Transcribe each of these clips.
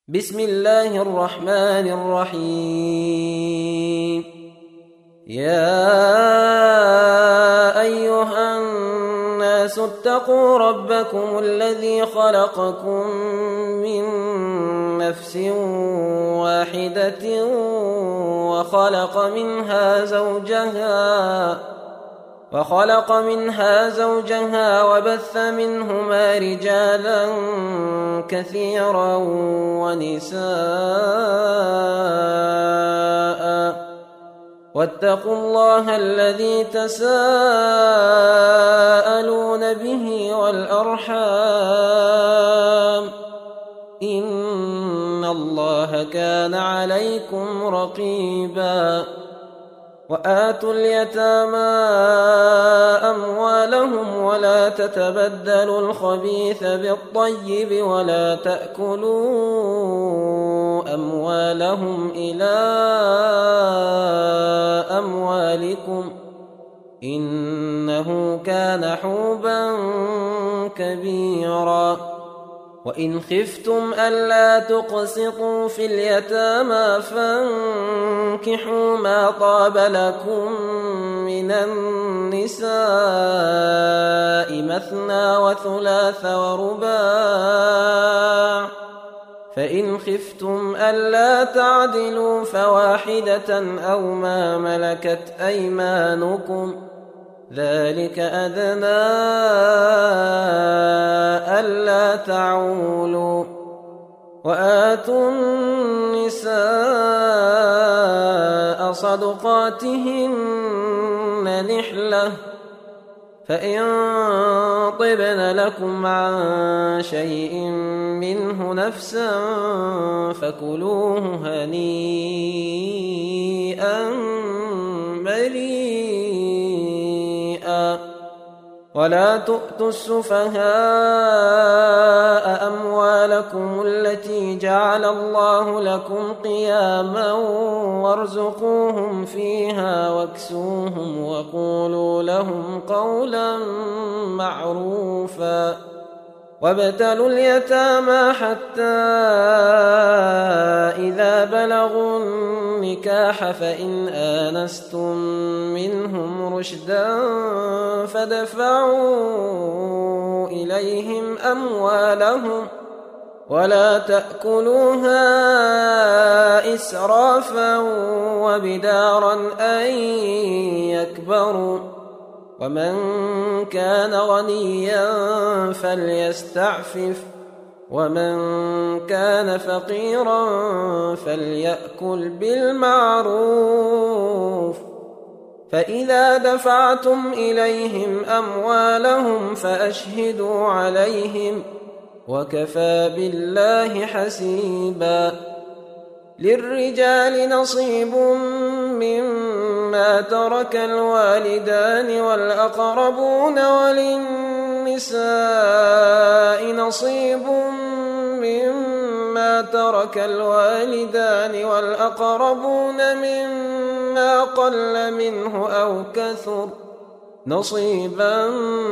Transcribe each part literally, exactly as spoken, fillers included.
بسم الله الرحمن الرحيم. يا أيها الناس اتقوا ربكم الذي خلقكم من نفس واحدة وخلق منها زوجها وخلق منها زوجها وبث منهما رجالا كثيرا ونساء، واتقوا الله الذي تساءلون به والأرحام، إن الله كان عليكم رقيبا. وآتوا اليتامى أموالهم ولا تتبدلوا الخبيث بالطيب ولا تأكلوا أموالهم إلى أموالكم، إنه كان حوبا كبيرا. وإن خفتم ألا تقسطوا في اليتامى فانكحوا ما طاب لكم من النساء مثنى وثلاث ورباع، فإن خفتم ألا تعدلوا فواحدة أو ما ملكت أيمانكم، ذلك أدنى ألا تعولوا. وآتوا النساء صدقاتهن نحلة، فإن طبن لكم عن شيء منه نفسا فكلوه هنيئا مريئا. ولا تؤتوا السفهاء أموالكم التي جعل الله لكم قياما وارزقوهم فيها واكسوهم وقولوا لهم قولا معروفا. وابتلوا اليتامى حتى إذا بلغوا النكاح فإن آنستم منهم رشدا فادفعوا إليهم أموالهم ولا تأكلوها إسرافا وبدارا أن يكبروا، ومن كان غنيا فليستعفف، ومن كان فقيرا فليأكل بالمعروف. فإذا دفعتم إليهم أموالهم فأشهدوا عليهم، وكفى بالله حسيبا. للرجال نصيب مما ترك الوالدان والأقربون، وللنساء نصيب مما ترك الوالدان والأقربون مما قل منه أو كثر، نصيبا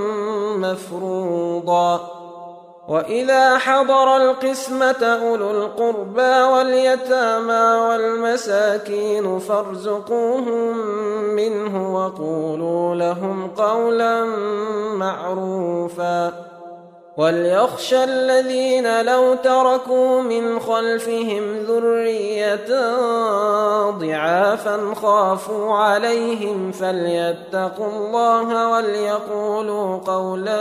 مفروضا. وإذا حضر القسمة أولو القربى واليتامى والمساكين فارزقوهم منه وقولوا لهم قولا معروفا. وليخشى الذين لو تركوا من خلفهم ذرية ضعافا خافوا عليهم فليتقوا الله وليقولوا قولا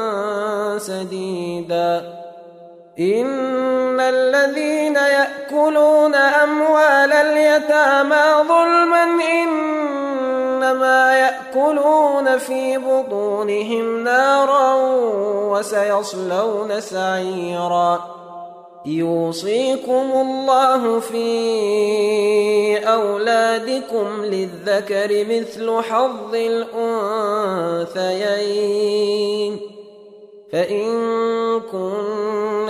سديدا. إن الذين يأكلون أموال اليتامى ظلما إنما يأكلون في بطونهم نارا وسيصلون سعيرا. يوصيكم الله في أولادكم للذكر مثل حظ الأنثيين، فإن كن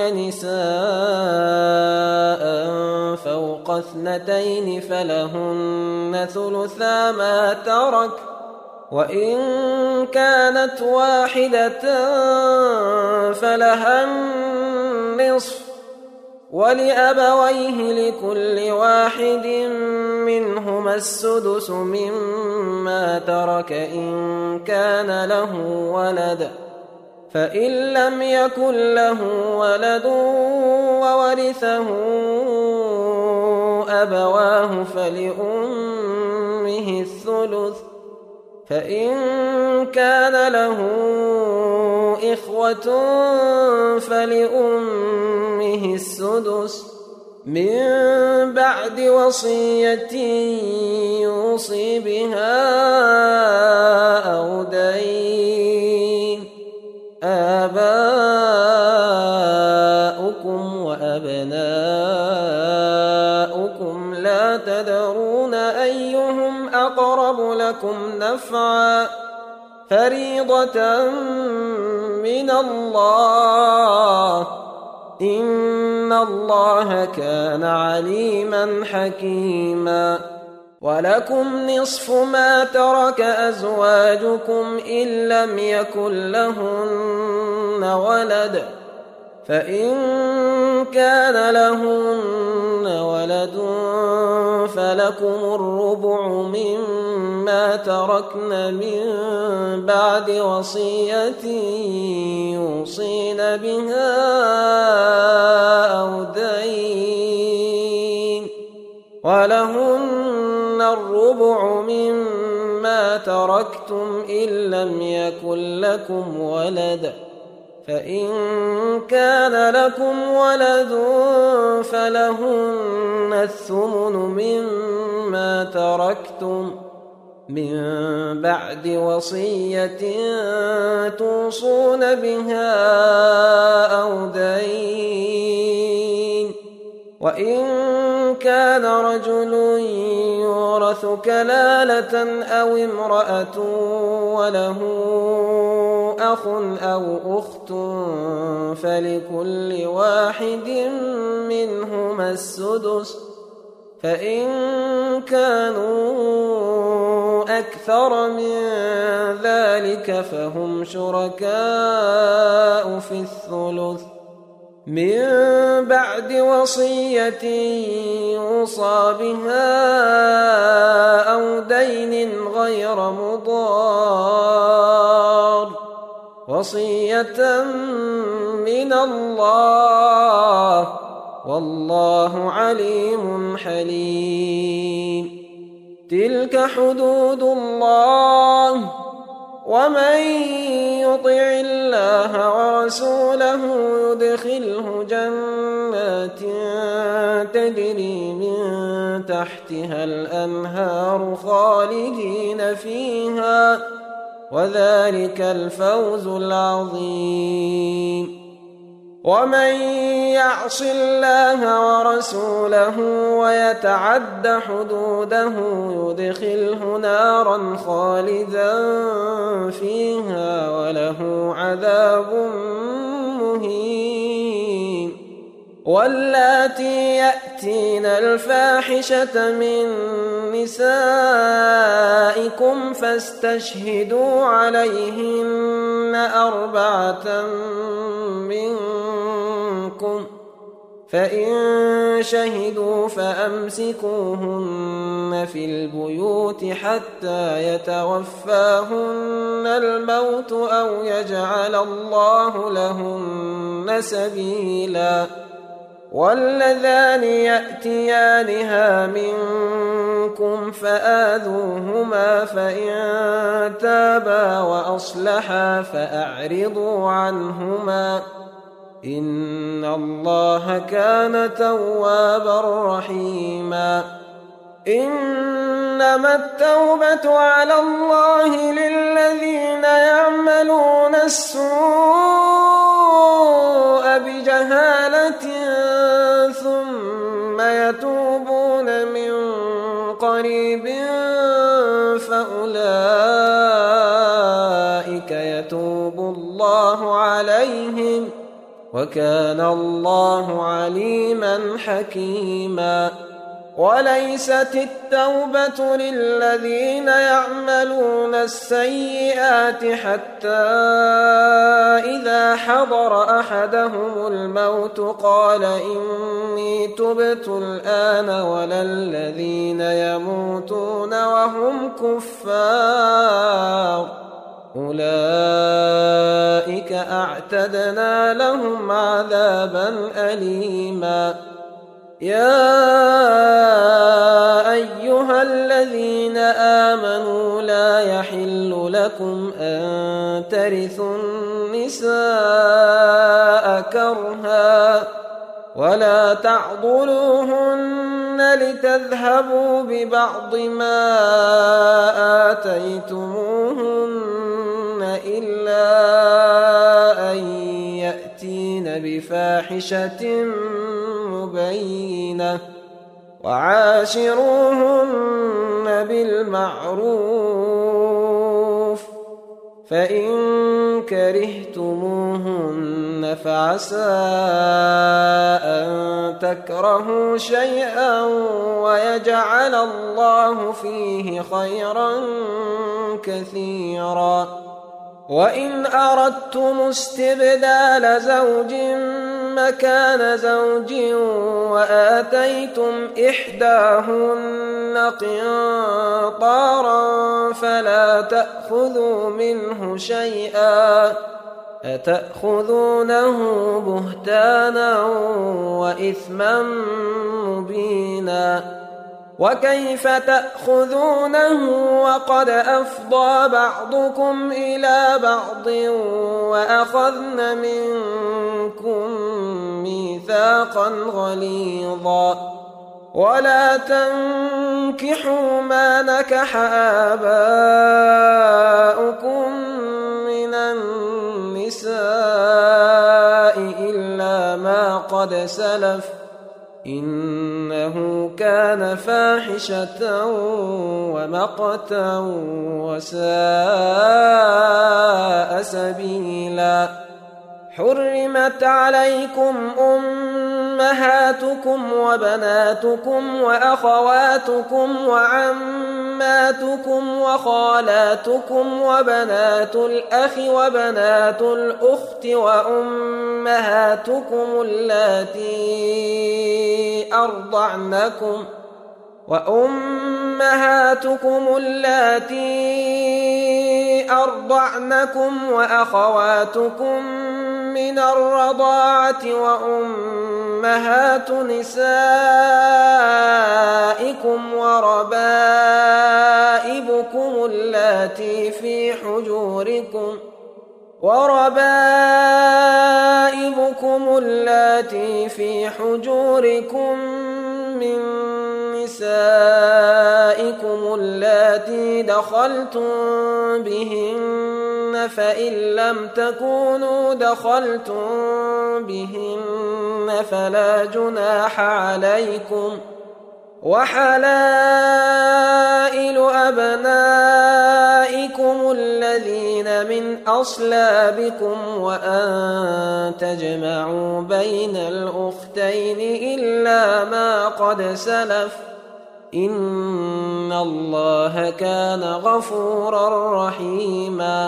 نساء فوق اثنتين فلهن ثلثا ما ترك، وإن كانت واحدة فلها النصف، ولأبويه لكل واحد منهما السدس مما ترك إن كان له ولد، فإن لم يكن له ولد وورثه أبواه فلأمه الثلث، فإن كان له إخوة فلأمه السدس من بعد وصية يوصي بها أو دين. آباؤكم وأبناؤكم لا تدرون أيهم أقرب لكم نفعا، فريضة من الله، إن الله كان عليما حكيما. ولكم نصف ما ترك أزواجكم إن لم يكن لهن ولد، فإن كان لهن ولد فلكم الربع مما تركن من بعد وصية يوصين بها أو دين، ولهن الربع مما تركتم إن لم يكن لكم ولد، فإن كان لكم ولد فلهن الثمن مما تركتم من بعد وصية توصون بها أو دين. وإن كان رجل يورث كلالة أو امرأة وله أخ أو أخت فلكل واحد منهما السدس، فإن كانوا أكثر من ذلك فهم شركاء في الثلث من بعد وصية يوصى بها أو دين غير مضار، وصية من الله، والله عليم حليم. تلك حدود الله، ومن يطع الله ورسوله يدخله جنات تجري من تحتها الأنهار خالدين فيها، وذلك الفوز العظيم. ومن يعص الله ورسوله ويتعد حدوده يدخله نارا خالدا فيها وله عذاب مهين. واللاتي يأتين الفاحشة من نسائكم فاستشهدوا عليهن أربعة منكم، فإن شهدوا فأمسكوهن في البيوت حتى يتوفاهن الموت أو يجعل الله لهن سبيلا. واللذان يأتيانها منكم فآذوهما، فإن تابا وأصلحا فأعرضوا عنهما، إن الله كان توابا رحيما. إنما التوبة على الله للذين يعملون السوء بجهالة ثم يتوبون من قريب فأولئك يتوب الله عليهم، وكان الله عليما حكيما. وليست التوبة للذين يعملون السيئات حتى إذا حضر أحدهم الموت قال إني تبت الآن ولا الذين يموتون وهم كفار أولئك أعتدنا لهم عذابا أليما. يا أيها الذين آمنوا لا يحل لكم أن ترثوا النساء كرها ولا تعضلوهن لتذهبوا ببعض ما آتيتموهن إلا أن يأتين بفاحشة مبينة وعاشروهن بالمعروف فإن كرهتموهن فعسى أن تكرهوا شيئا ويجعل الله فيه خيرا كثيرا. وإن أردتم استبدال زوج مكان زوج وآتيتم إحداهن قنطارا فلا تأخذوا منه شيئا أتأخذونه بهتانا وإثما مبينا. وكيف تأخذونه وقد أفضى بعضكم إلى بعض وأخذن منكم ميثاقا غليظا. ولا تنكحوا ما نكح آباؤكم من النساء إلا ما قد سلف إنه كان فاحشة ومقتا وساء سبيلا. حرمت عليكم أمهاتكم وبناتكم وأخواتكم وعماتكم وخالاتكم وبنات الأخ وبنات الأخت وأمهاتكم اللاتي أرضعنكم وأمهاتكم اللاتي أرضعنكم وأخواتكم من الرضاعة وأمهات نسائكم وربائبكم اللاتي في حجوركم وربائبكم اللاتي في حجوركم من نسائكم اللاتي دخلتم بهن فإن لم تكونوا دخلتم بهن فلا جناح عليكم. وحلائل أبنائكم الذين من أصلابكم وأن تجمعوا بين الأختين إلا ما قد سلف إن الله كان غفورا رحيما.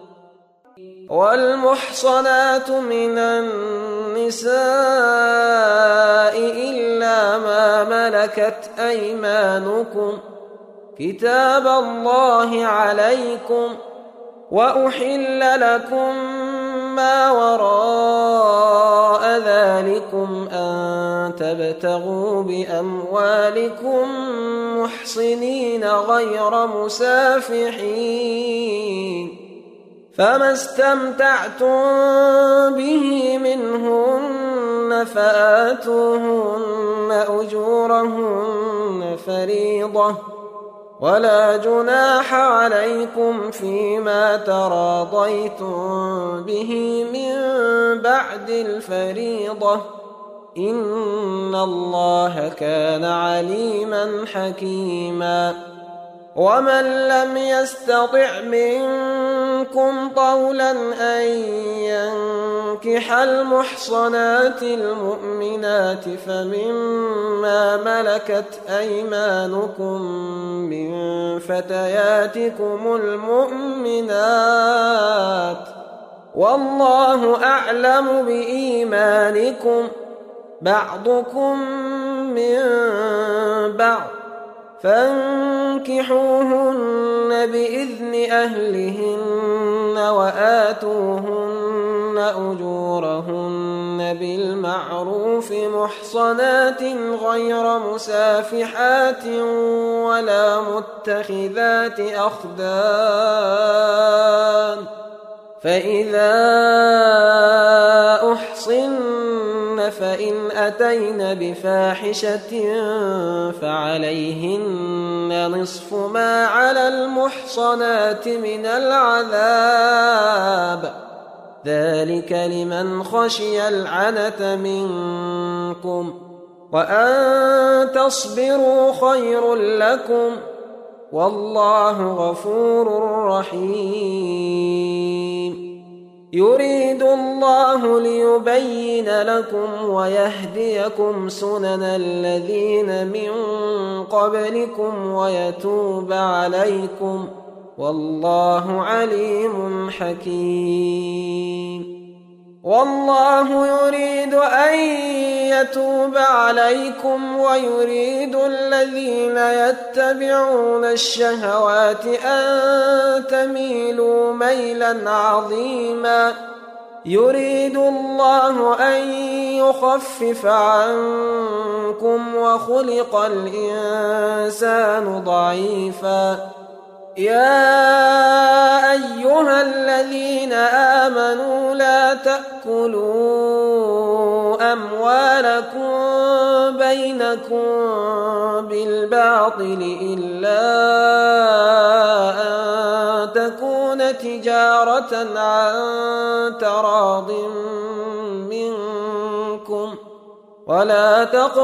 والمحصنات من النساء إلا ما ملكت أيمانكم كتاب الله عليكم وأحل لكم ما وراء ذلكم أن تبتغوا بأموالكم محصنين غير مسافحين فما استمتعتم به منهن فآتوهن أجورهن فريضة ولا جناح عليكم فيما تراضيتم به من بعد الفريضة إن الله كان عليما حكيما. ومن لم يستطع منكم منكم طولا أن ينكح المحصنات المؤمنات فمما ملكت أيمانكم من فتياتكم المؤمنات والله أعلم بإيمانكم بعضكم من بعض فانكحوهن بإذن أهلهن وآتوهن أجورهن بالمعروف محصنات غير مسافحات ولا متخذات أخدان فإذا أحصن فإن أتين بفاحشة فعليهن نصف ما على المحصنات من العذاب ذلك لمن خشي العنة منكم وأن تصبروا خير لكم والله غفور رحيم يريد الله ليبين لكم ويهديكم سنن الذين من قبلكم ويتوب عليكم والله عليم حكيم والله يريد أن يتوب عليكم ويريد الذين يتبعون الشهوات أن تميلوا ميلا عظيما يريد الله أن يخفف عنكم وخلق الإنسان ضعيفا يا أيها الذين آمنوا لا تأكلوا أموالكم بينكم بالباطل إلا أن تكون تجارة عن تراض منكم ولا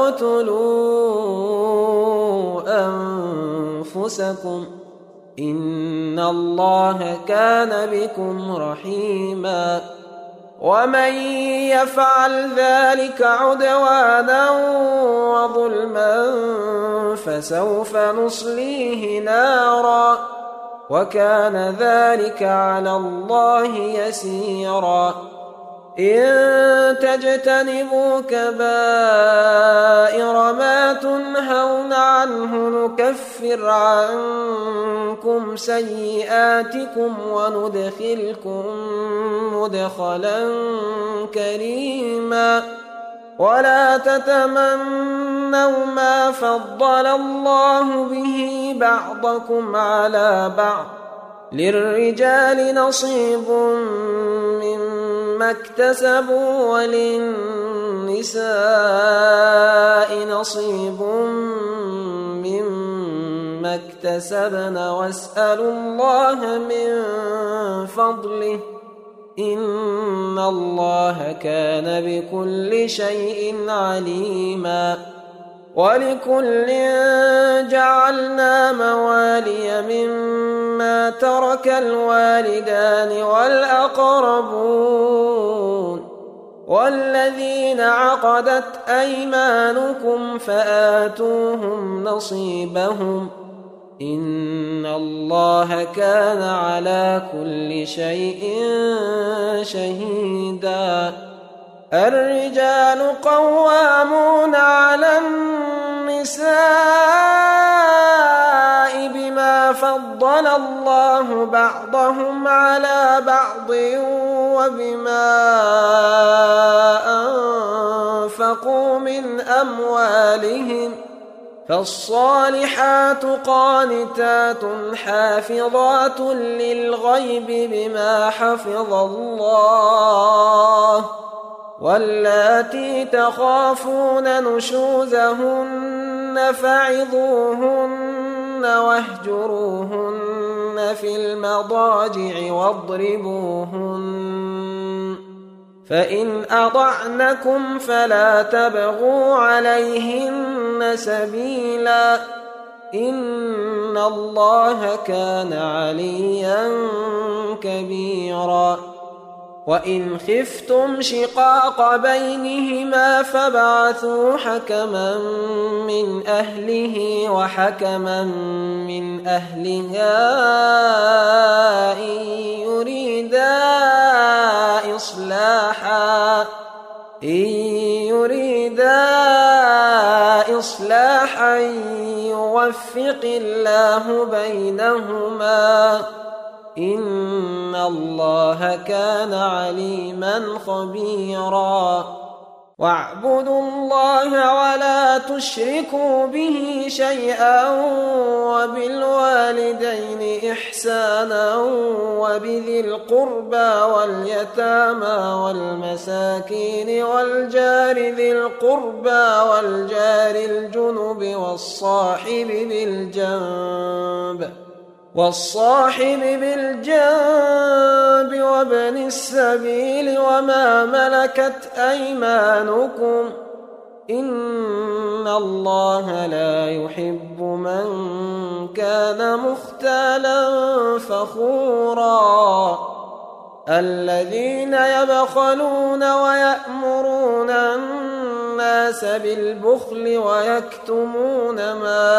تقتلوا أنفسكم إن الله كان بكم رحيما ومن يفعل ذلك عدوانا وظلما فسوف نصليه نارا وكان ذلك على الله يسيرا إن تجتنبوا كبائر ما تنهون عنه نكفر عنكم سيئاتكم وندخلكم مدخلا كريما ولا تتمنوا ما فضل الله به بعضكم على بعض للرجال نصيب مما اكتسبوا وللنساء نصيب مما اكتسبن واسألوا الله من فضله إن الله كان بكل شيء عليما ولكل جعلنا موالي مما ترك الوالدان والأقربون والذين عقدت أيمانكم فآتوهم نصيبهم إن الله كان على كل شيء شهيدا الرجال قوامون على النساء بما فضل الله بعضهم على بعض وبما أنفقوا من أموالهم فالصالحات قانتات حافظات للغيب بما حفظ الله واللاتي تخافون نشوزهن فعظوهن واهجروهن في المضاجع واضربوهن فإن أطعنكم فلا تبغوا عليهن سبيلا إن الله كان عليا كبيرا وإن خفتم شقاق بينهما فابعثوا حكما من أهله وحكما من أهلها إن يريدا إصلاحا إن يريدا إصلاحا يوفق الله بينهما إن الله كان عليما خبيرا واعبدوا الله ولا تشركوا به شيئا وبالوالدين إحسانا وبذي القربى واليتامى والمساكين والجار ذي القربى والجار الجنب والصاحب بالجنب والصاحب بالجنب وابن السبيل وما ملكت أيمانكم إن الله لا يحب من كان مختالا فخورا الذين يبخلون ويأمرون الناس بالبخل ويكتمون ما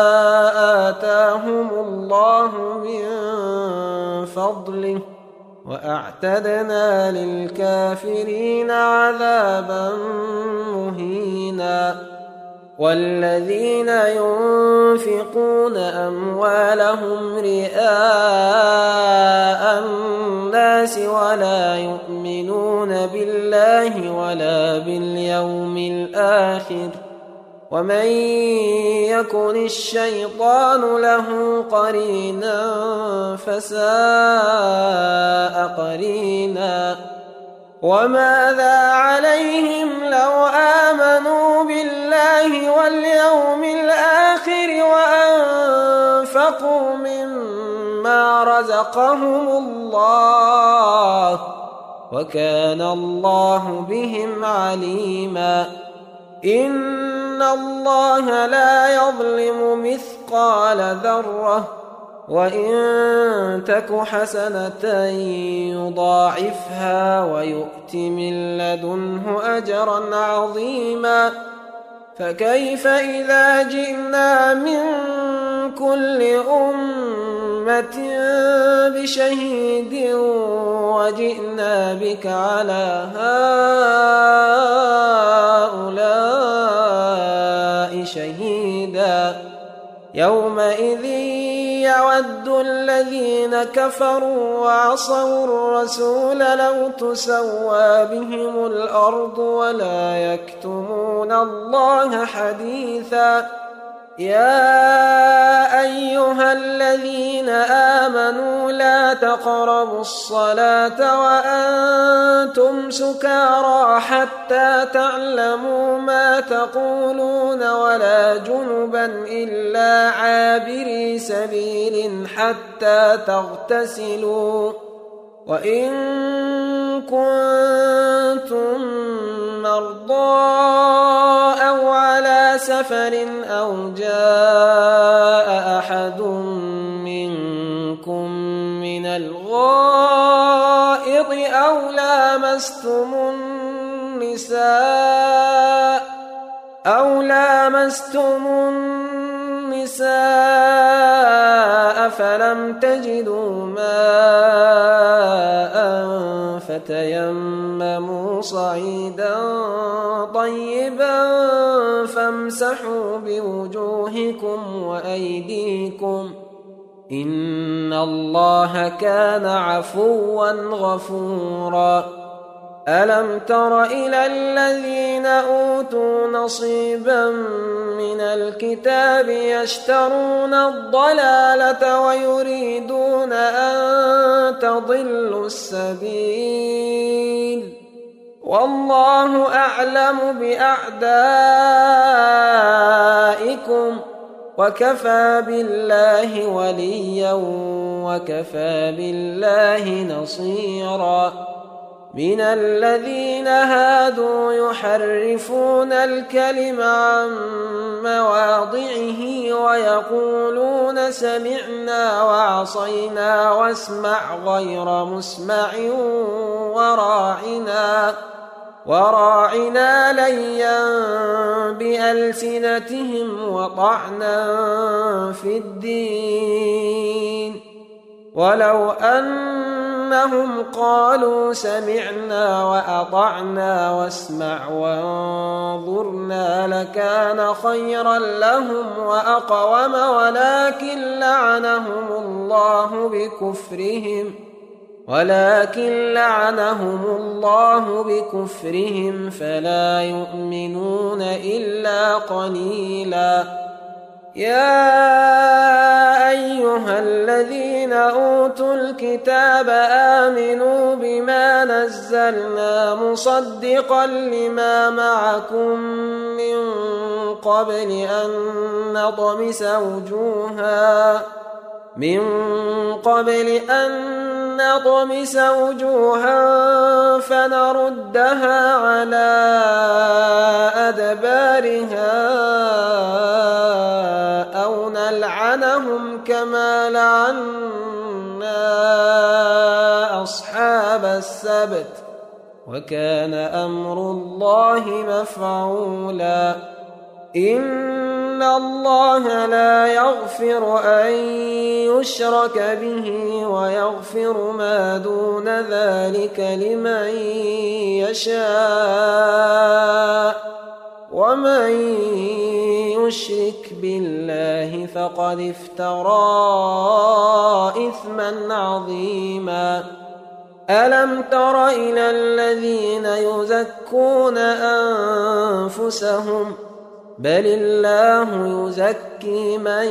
آتاهم الله من فضله وأعتدنا للكافرين عذابا مهينا والذين ينفقون أموالهم رئاء الناس ولا يؤمنون بالله ولا باليوم الآخر ومن يكن الشيطان له قرينا فساء قرينا وماذا عليهم لو آمنوا بالله واليوم الآخر وأنفقوا مما رزقهم الله وكان الله بهم عليما إن الله لا يظلم مثقال ذرة وإن تك حسنة يضاعفها ويؤت من لدنه أجرا عظيما فكيف إذا جئنا من كل أمة بشهيد وجئنا بك على هؤلاء شهيدا يومئذ يود الذين كفروا وعصوا الرسول لو تسوى بهم الأرض ولا يكتمون الله حديثا يا أيها الذين آمنوا لا تقربوا الصلاة وأنتم سكارى حتى تعلموا ما تقولون ولا جنبا إلا عابري سبيل حتى تغتسلوا وإن كنتم مرضى أو على سفر أو جاء أحد منكم من الغائط أو لامستم النساء أو لامستم النساء فلم تجدوا ماء فتيمموا صعيدا طيبا فامسحوا بوجوهكم وأيديكم إن الله كان عفوا غفورا ألم تر إلى الذين أوتوا نصيبا من الكتاب يشترون الضلالة ويريدون أن تضلوا السبيل والله أعلم بأعدائكم وكفى بالله وليا وكفى بالله نصيرا من الذين هادوا يحرفون الكلم عن مواضعه يقولون سمعنا وعصينا واسمع غير مسمع وراعنا وراعنا ليا بألسنتهم وطعنا في الدين ولو أنهم قالوا سمعنا وأطعنا واسمع وانظرنا لكان خيرا لهم وأقوم ولكن لعنهم الله بكفرهم ولكن لعنهم الله بكفرهم فلا يؤمنون إلا قليلا. يا أيها الذين أوتوا الكتاب آمنوا بما نزلنا مصدقا لما معكم من قبل أن نطمس وجوها من قبل أن نطمس وجوها فنردها على أدبارها أو نلعنهم كما لعنا أصحاب السبت وكان أمر الله مفعولا. إن الله لا يغفر أن يشرك به ويغفر ما دون ذلك لمن يشاء ومن يشرك بالله فقد افترى إثما عظيما. ألم تر إلى الذين يزكون أنفسهم بل الله يزكي من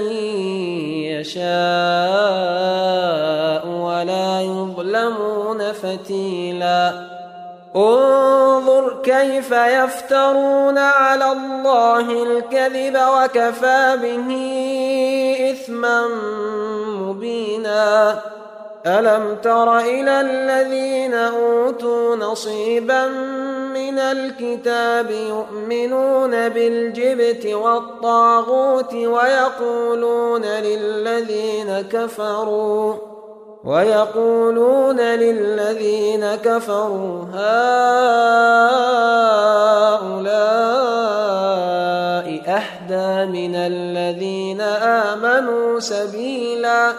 يشاء ولا يظلمون فتيلا. انظر كيف يفترون على الله الكذب وكفى به إثما مبينا. ألم تر إلى الذين أوتوا نصيبا من الكتاب يؤمنون بالجبت والطاغوت ويقولون للذين كفروا ويقولون للذين كفروا هؤلاء أهدى من الذين آمنوا سبيلا.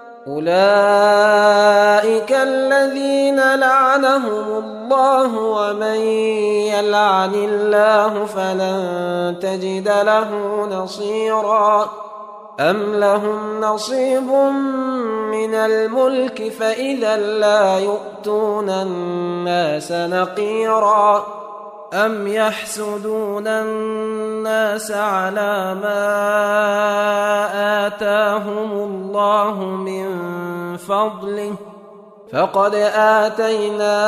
أولئك الذين لعنهم الله ومن يلعن الله فلن تجد له نصيرا. أم لهم نصيب من الملك فإذا لا يؤتون الناس نقيرا. أم يحسدون الناس على ما آتاهم الله من فضله فقد آتينا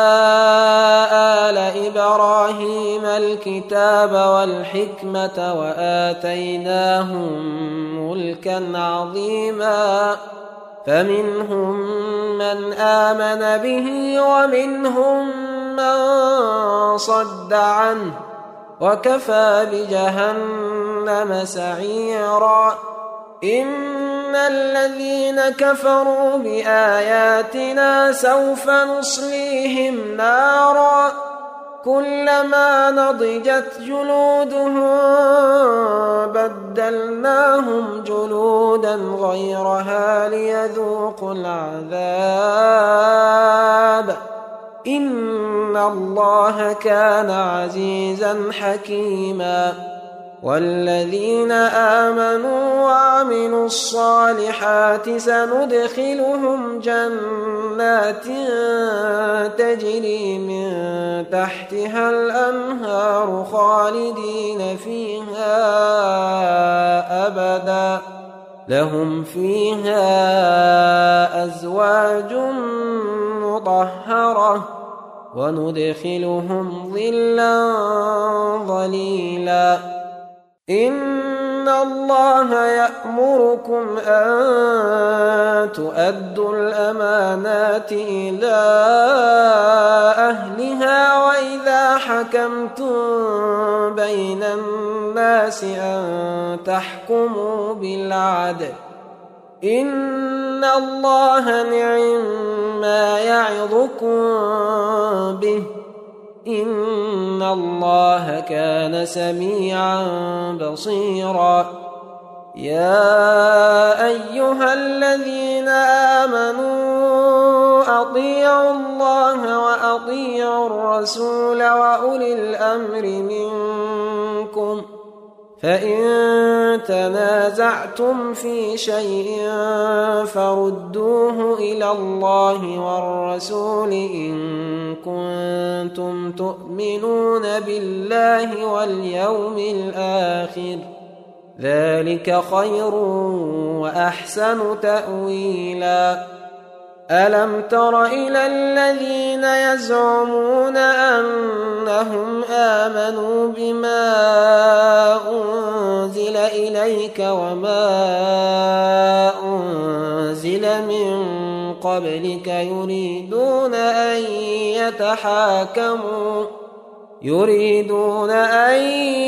آل إبراهيم الكتاب والحكمة وآتيناهم ملكا عظيما. فمنهم من آمن به ومنهم من صد عنه وكفى بجهنم سعيرا. إن الذين كفروا بآياتنا سوف نصليهم نارا كلما نضجت جلودهم بدلناهم جلودا غيرها ليذوقوا العذاب إن الله كان عزيزا حكيما. والذين آمنوا وعملوا الصالحات سندخلهم جنات تجري من تحتها الأنهار خالدين فيها أبدا لهم فيها أزواج مطهرة وندخلهم ظلا ظليلا. إن إن الله يأمركم أن تؤدوا الأمانات إلى أهلها وإذا حكمتم بين الناس أن تحكموا بالعدل إن الله نعم ما يعظكم به إن الله كان سميعا بصيرا يا أيها الذين آمنوا أطيعوا الله وأطيعوا الرسول وأولي الأمر منكم فإن تنازعتم في شيء فردوه إلى الله والرسول إن كنتم تؤمنون بالله واليوم الآخر ذلك خير وأحسن تأويلا ألم تر إلى الذين يزعمون أنهم آمنوا بما أنزل إليك وما أنزل من قبلك يريدون أن يتحاكموا يريدون أن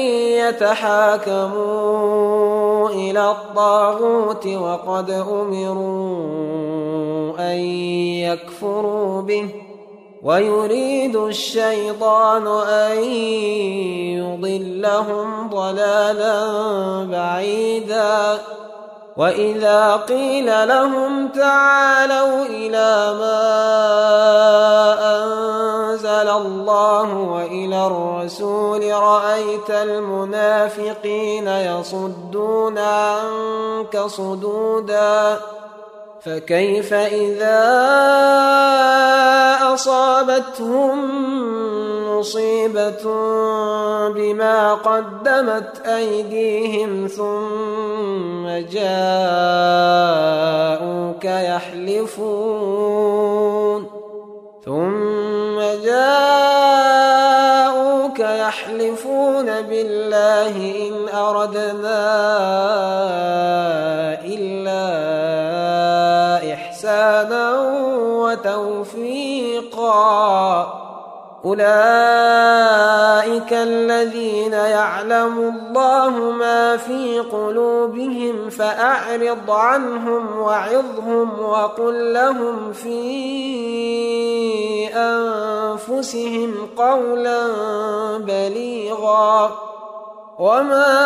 يتحاكموا إلى الطاغوت وقد أمروا أن يكفروا به ويريد الشيطان أن يضلهم ضلالا بعيدا وإذا قيل لهم تعالوا إلى ما أنزل الله وإلى الرسول رأيت المنافقين يصدون عنك صدودا فكيف إذا أصابتهم مصيبة بما قدمت أيديهم ثم جاءوك يحلفون ثم جاءوك يحلفون بالله إن أردنا إلا إحسانا وتوفيقا أولئك الذين يعلم الله ما في قلوبهم فأعرض عنهم وعظهم وقل لهم في أنفسهم قولا بليغا وما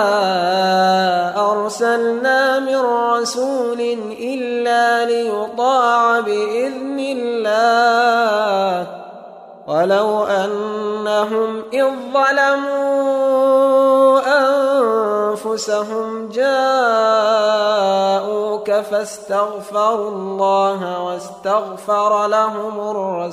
أرسلنا من رسول إلا ليطاع بإذن الله ولو أنهم إذ ظلموا أنفسهم جاءوك فاستغفروا الله واستغفر لهم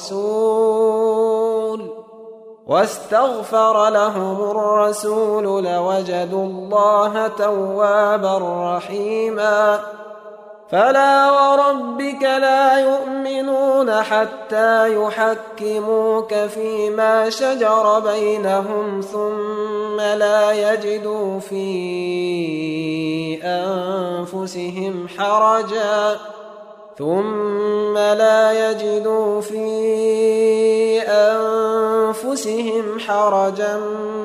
الرسول واستغفر لهم الرسول لوجدوا الله توابا رحيما فلا وربك لا يؤمنون حتى يحكموك فيما شجر بينهم ثم لا يجدوا في أنفسهم حرجا ثم لا يجدوا في أنفسهم حرجا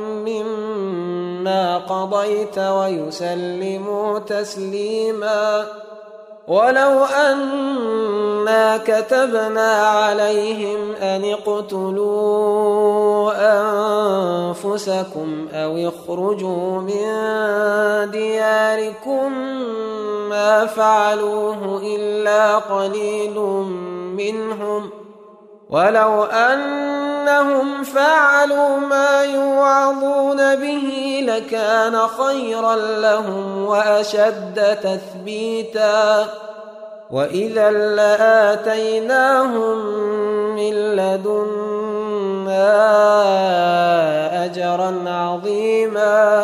مما قضيت ويسلموا تسليما ولو أنا كتبنا عليهم أن اقتلوا أنفسكم أو اخرجوا من دياركم ما فعلوه إلا قليل منهم ولو أنهم فعلوا ما يوعظون به لكان خيرا لهم وأشد تثبيتا وإذا لآتيناهم من لدنا أجرا عظيما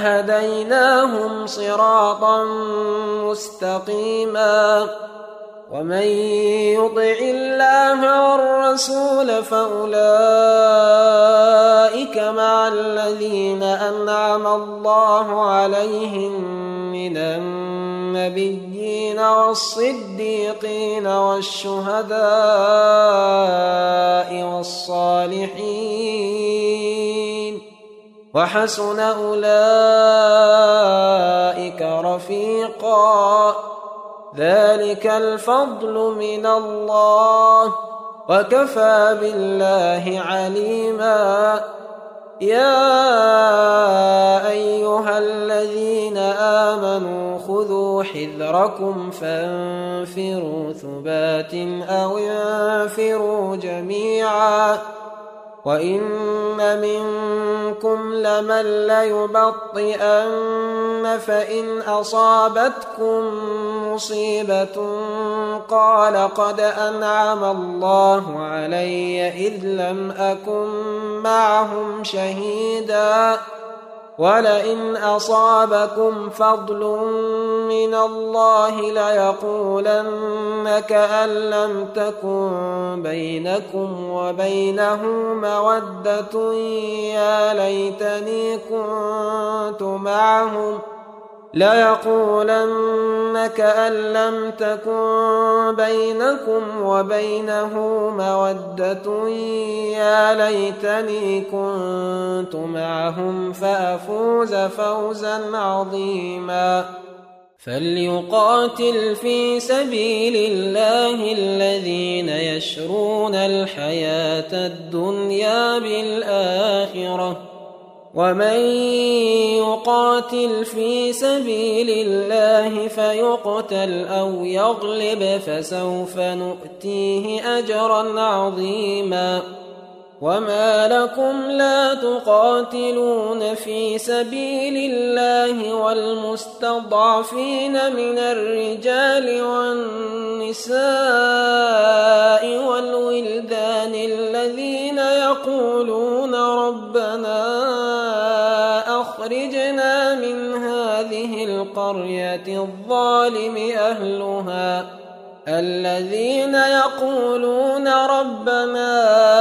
ولهديناهم صراطا مستقيما ومن يطع الله والرسول فأولئك مع الذين أنعم الله عليهم من النبيين والصديقين والشهداء والصالحين وحسن أولئك رفيقا ذلك الفضل من الله وكفى بالله عليما يا أيها الذين آمنوا خذوا حذركم فانفروا ثبات أو انفروا جميعا وإن منكم لمن ليبطئن فإن أصابتكم مصيبة قال قد أنعم الله علي إذ لم أكن معهم شهيدا ولئن أصابكم فضل من الله ليقولن كأن لم تكن بينكم وبينه مودة يا ليتني كنت معهم ليقولن كأن لم تكن بينكم وبينه مودة يا ليتني كنت معهم فأفوز فوزا عظيما فليقاتل في سبيل الله الذين يشرون الحياة الدنيا بالآخرة ومن يقاتل في سبيل الله فيقتل أو يغلب فسوف نؤتيه أجرا عظيما وما لكم لا تقاتلون في سبيل الله والمستضعفين من الرجال والنساء والولدان الذين يقولون ربنا أخرجنا من هذه القرية الظالم أهلها الذين يقولون ربنا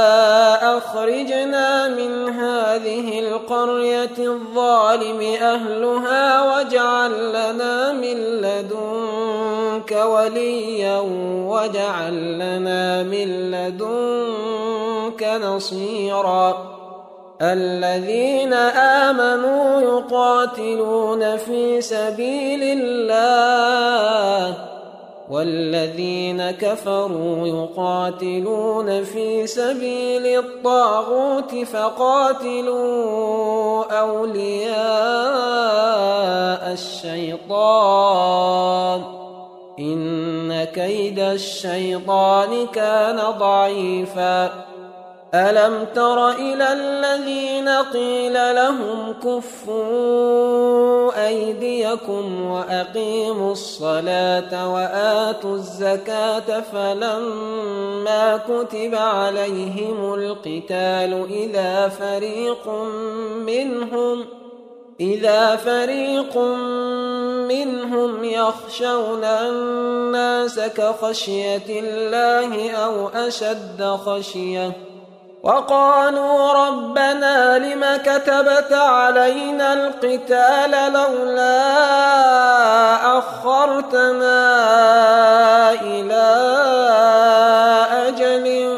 أخرجنا من هذه القرية الظالم أهلها واجعل لنا من لدنك وليا واجعل لنا من لدنك نصيرا الذين آمنوا يقاتلون في سبيل الله والذين كفروا يقاتلون في سبيل الطاغوت فقاتلوا أولياء الشيطان إن كيد الشيطان كان ضعيفا ألم تر إلى الذين قيل لهم كفوا أيديكم وأقيموا الصلاة وآتوا الزكاة فلما كتب عليهم القتال إذا فريق منهم إذا فريق منهم يخشون الناس كخشية الله أو أشد خشية وقالوا ربنا لم كتبت علينا القتال لولا أخرتنا إلى أجل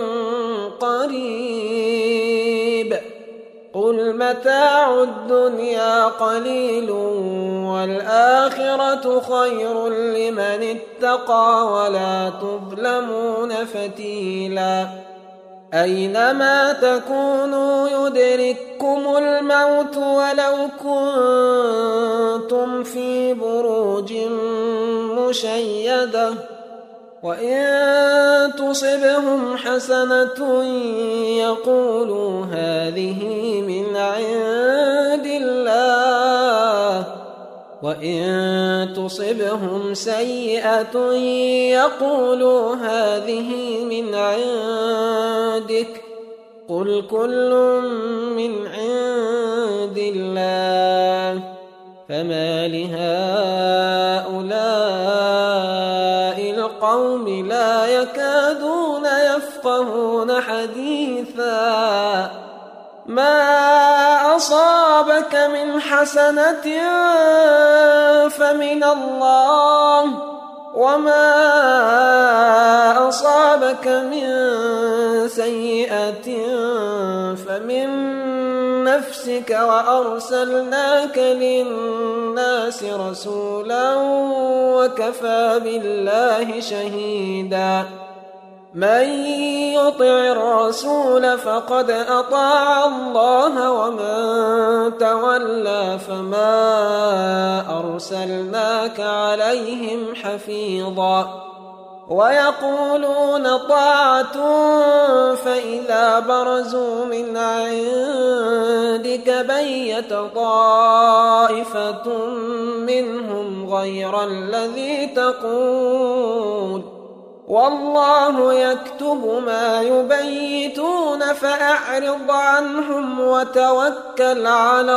قريب قل متاع الدنيا قليل والآخرة خير لمن اتقى ولا تظلمون فتيلا أينما تكونوا يدرككم الموت ولو كنتم في بروج مشيدة وإن تصبهم حسنة يقولوا هذه من عند الله وإن تصبهم سيئة يقولوا هذه من عندك قل كل من عند الله فما لهؤلاء القوم لا يكادون يفقهون حديثا ما أصابك من حسنة فمن الله وما أصابك من سيئة فمن نفسك وأرسلناك للناس رسولا وكفى بالله شهيدا من يطع الرسول فقد أطاع الله ومن تولى فما أرسلناك عليهم حفيظا ويقولون طاعة فإذا برزوا من عندك بيت طائفة منهم غير الذي تقول والله يكتب ما يبيتون فأعرض عنهم وتوكل على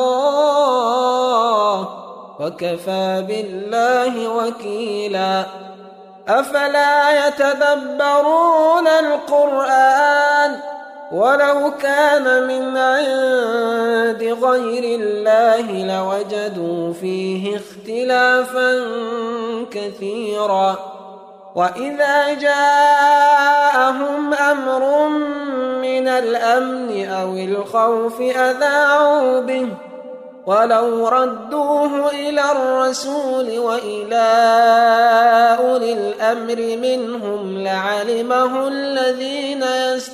الله وكفى بالله وكيلا أفلا يتدبرون القرآن ولو كان من عند غير الله لوجدوا فيه اختلافا كثيرا وإذا جاءهم أمر من الأمن أو الخوف أذاعوا به ولو ردوه إلى الرسول وإلى أولي الأمر منهم لعلمه الذين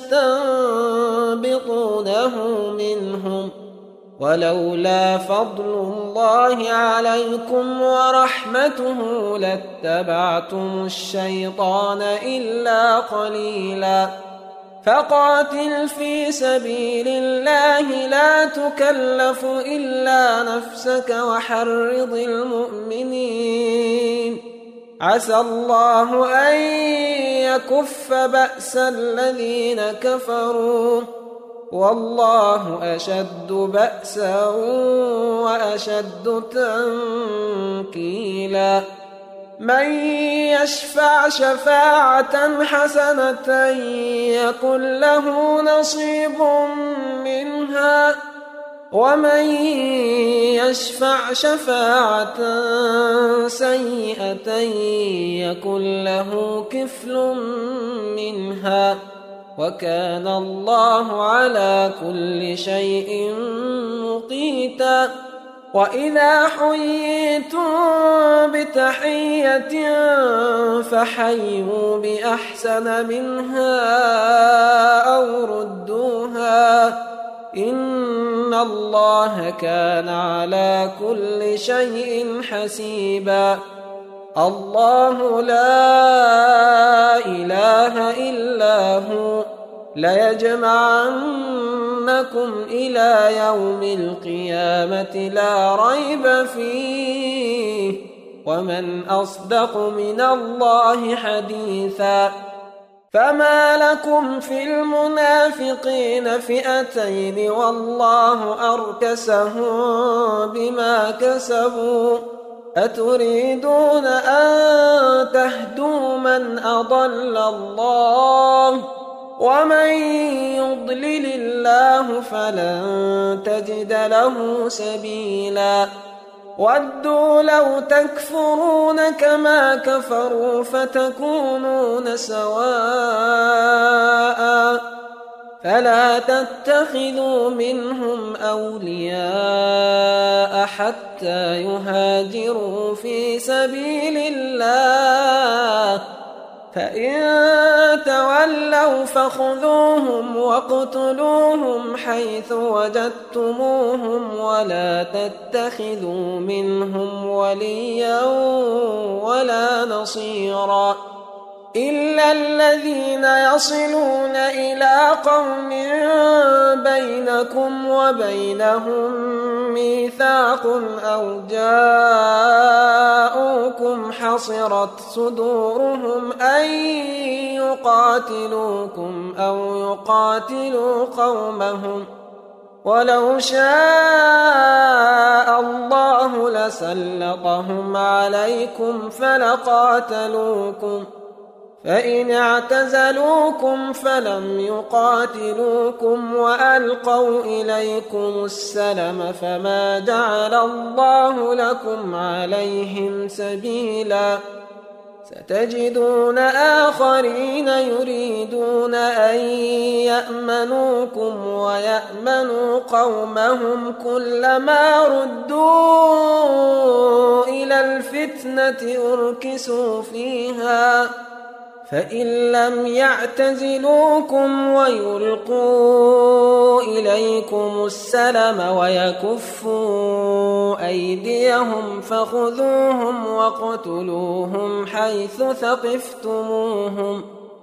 يستنبطونه منهم ولولا فضل الله عليكم ورحمته لاتبعتم الشيطان إلا قليلا فقاتل في سبيل الله لا تكلف إلا نفسك وحرض المؤمنين عسى الله أن يكف بأس الذين كفروا والله أشد بأسا وأشد تنكيلا من يشفع شفاعة حسنة يكن له نصيب منها ومن يشفع شفاعة سيئة يكن له كفل منها وكان الله على كل شيء مقيتا وإذا حييتم بتحية فحيوا بأحسن منها أو ردوها إن الله كان على كل شيء حسيبا الله لا إله إلا هو ليجمعنكم إلى يوم القيامة لا ريب فيه ومن أصدق من الله حديثا فما لكم في المنافقين فئتين والله أركسهم بما كسبوا أتريدون أن تهدوا من أضل الله ومن يضلل الله فلن تجد له سبيلا ودوا لو تكفرون كما كفروا فتكونون سواء فلا تتخذوا منهم أولياء حتى يهاجروا في سبيل الله فإن تولوا فخذوهم واقتلوهم حيث وجدتموهم ولا تتخذوا منهم وليا ولا نصيرا إلا الذين يصلون إلى قوم بينكم وبينهم ميثاق أو جاءوكم حصرت صدورهم أن يقاتلوكم أو يقاتلوا قومهم ولو شاء الله لسلطهم عليكم فلقاتلوكم فإن اعتزلوكم فلم يقاتلوكم وألقوا إليكم السلم فما جعل الله لكم عليهم سبيلا ستجدون آخرين يريدون أن يأمنوكم ويأمنوا قومهم كلما ردوا إلى الفتنة أركسوا فيها فإن لم يعتزلوكم ويلقوا إليكم السلم ويكفوا أيديهم فخذوهم واقتلوهم حيث ثقفتموهم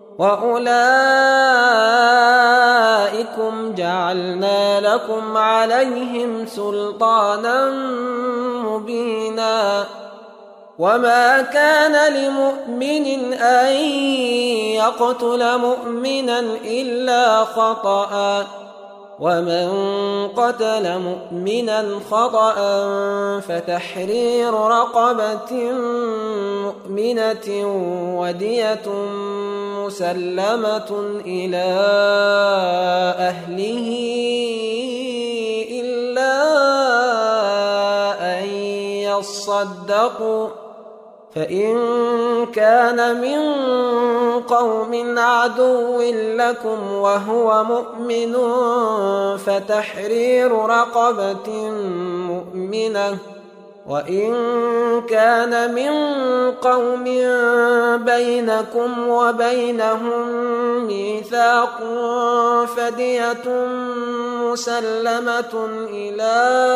وأولئكم جعلنا لكم عليهم سلطانا مبينا وما كان لمؤمن أن يقتل مؤمنا إلا خطأ ومن قتل مؤمنا خطأ فتحرير رقبة مؤمنة ودية مسلمة إلى أهله إلا أن يصدقوا فإن كان من قوم عدو لكم وهو مؤمن فتحرير رقبة مؤمنة وإن كان من قوم بينكم وبينهم ميثاق فدية مسلمة إلى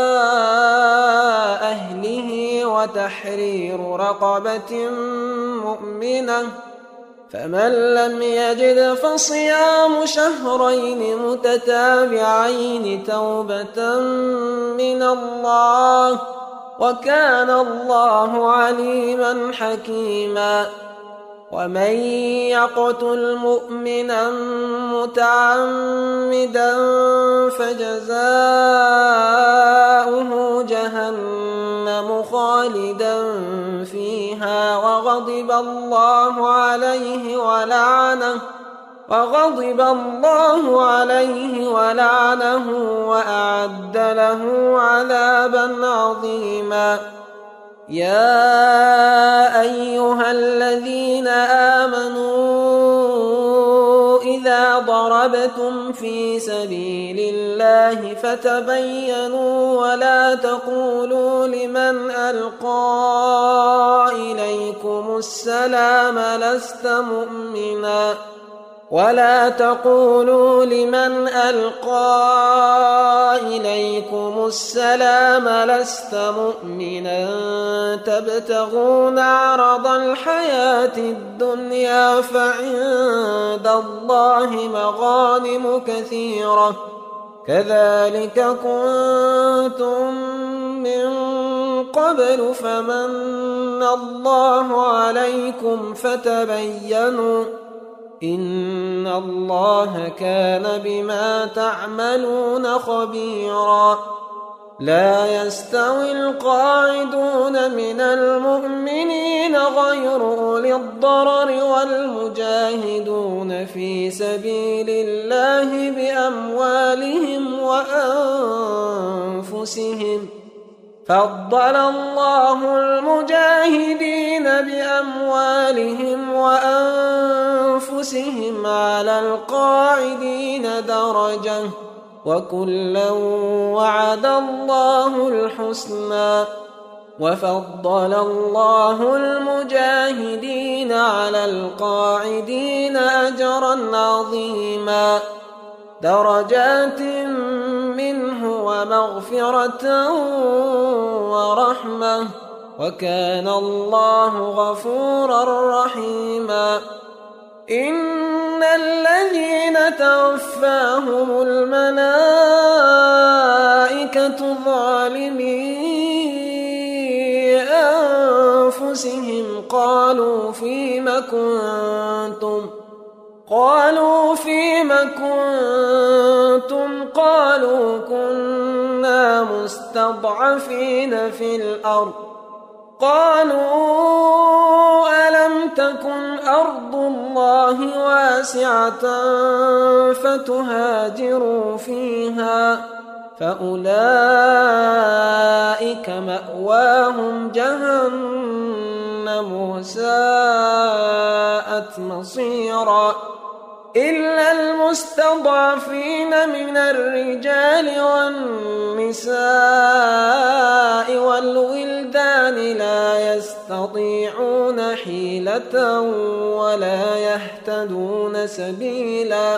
أهله وتحرير رقبة مؤمنة فمن لم يجد فصيام شهرين متتابعين توبة من الله وكان الله عليما حكيما ومن يقتل مؤمنا متعمدا فجزاؤه جهنم خالدا فيها وغضب الله عليه ولعنه وغضب الله عليه ولعنه وأعد له عذابا عظيما يا أيها الذين آمنوا إذا ضربتم في سبيل الله فتبينوا ولا تقولوا لمن ألقى إليكم السلام لست مؤمنا ولا تقولوا لمن ألقى إليكم السلام لست مؤمنا تبتغون عرض الحياة الدنيا فعند الله مغانم كثيرة كذلك كنتم من قبل فمن الله عليكم فتبينوا إن الله كان بما تعملون خبيرا لا يستوي القاعدون من المؤمنين غير أولي الضرر والمجاهدون في سبيل الله بأموالهم وأنفسهم فضل الله المجاهدين بأموالهم وأنفسهم على القاعدين درجة وكلا وعد الله الحسنى وفضل الله المجاهدين على القاعدين أجرا عظيما درجات منه ومغفرة ورحمة وكان الله غفورا رحيما إن الذين توفاهم الملائكة ظالمي أنفسهم قالوا فيم كنتم قالوا فيم كنتم قالوا كنا مستضعفين في الأرض قالوا ألم تكن أرض الله واسعة فتهاجروا فيها فأولئك مأواهم جهنم وساءت مصيرا إلا المستضعفين من الرجال والنساء والولدان لا يستطيعون حيلة ولا يهتدون سبيلا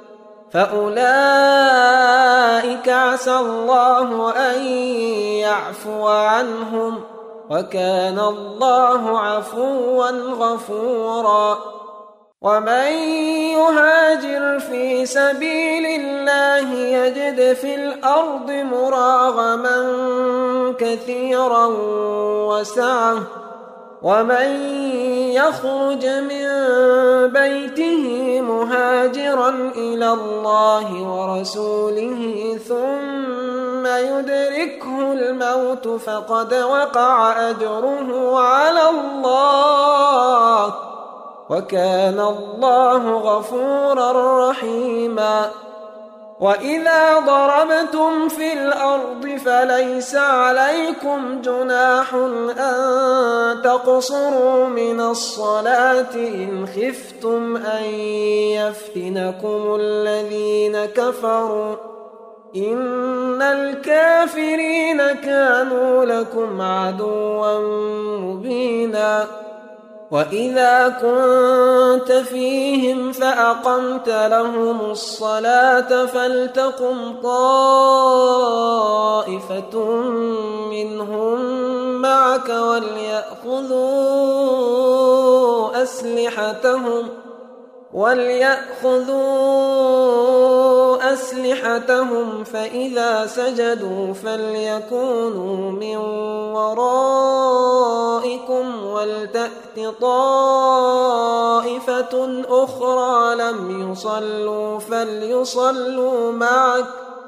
فأولئك عسى الله أن يعفو عنهم وكان الله عفوا غفورا ومن يهاجر في سبيل الله يجد في الأرض مراغما كثيرا وسعة ومن يخرج من بيته مهاجرا إلى الله ورسوله ثم يدركه الموت فقد وقع أجره على الله وكان الله غفورا رحيما وإذا ضربتم في الأرض فليس عليكم جناح أن تقصروا من الصلاة إن خفتم أن يفتنكم الذين كفروا إن الكافرين كانوا لكم عدوا مبينا وإذا كنت فيهم فأقمت لهم الصلاة فلتقم طائفة منهم معك وليأخذوا أسلحتهم وليأخذوا أسلحتهم فإذا سجدوا فليكونوا من ورائكم ولتأت طائفة أخرى لم يصلوا فليصلوا معك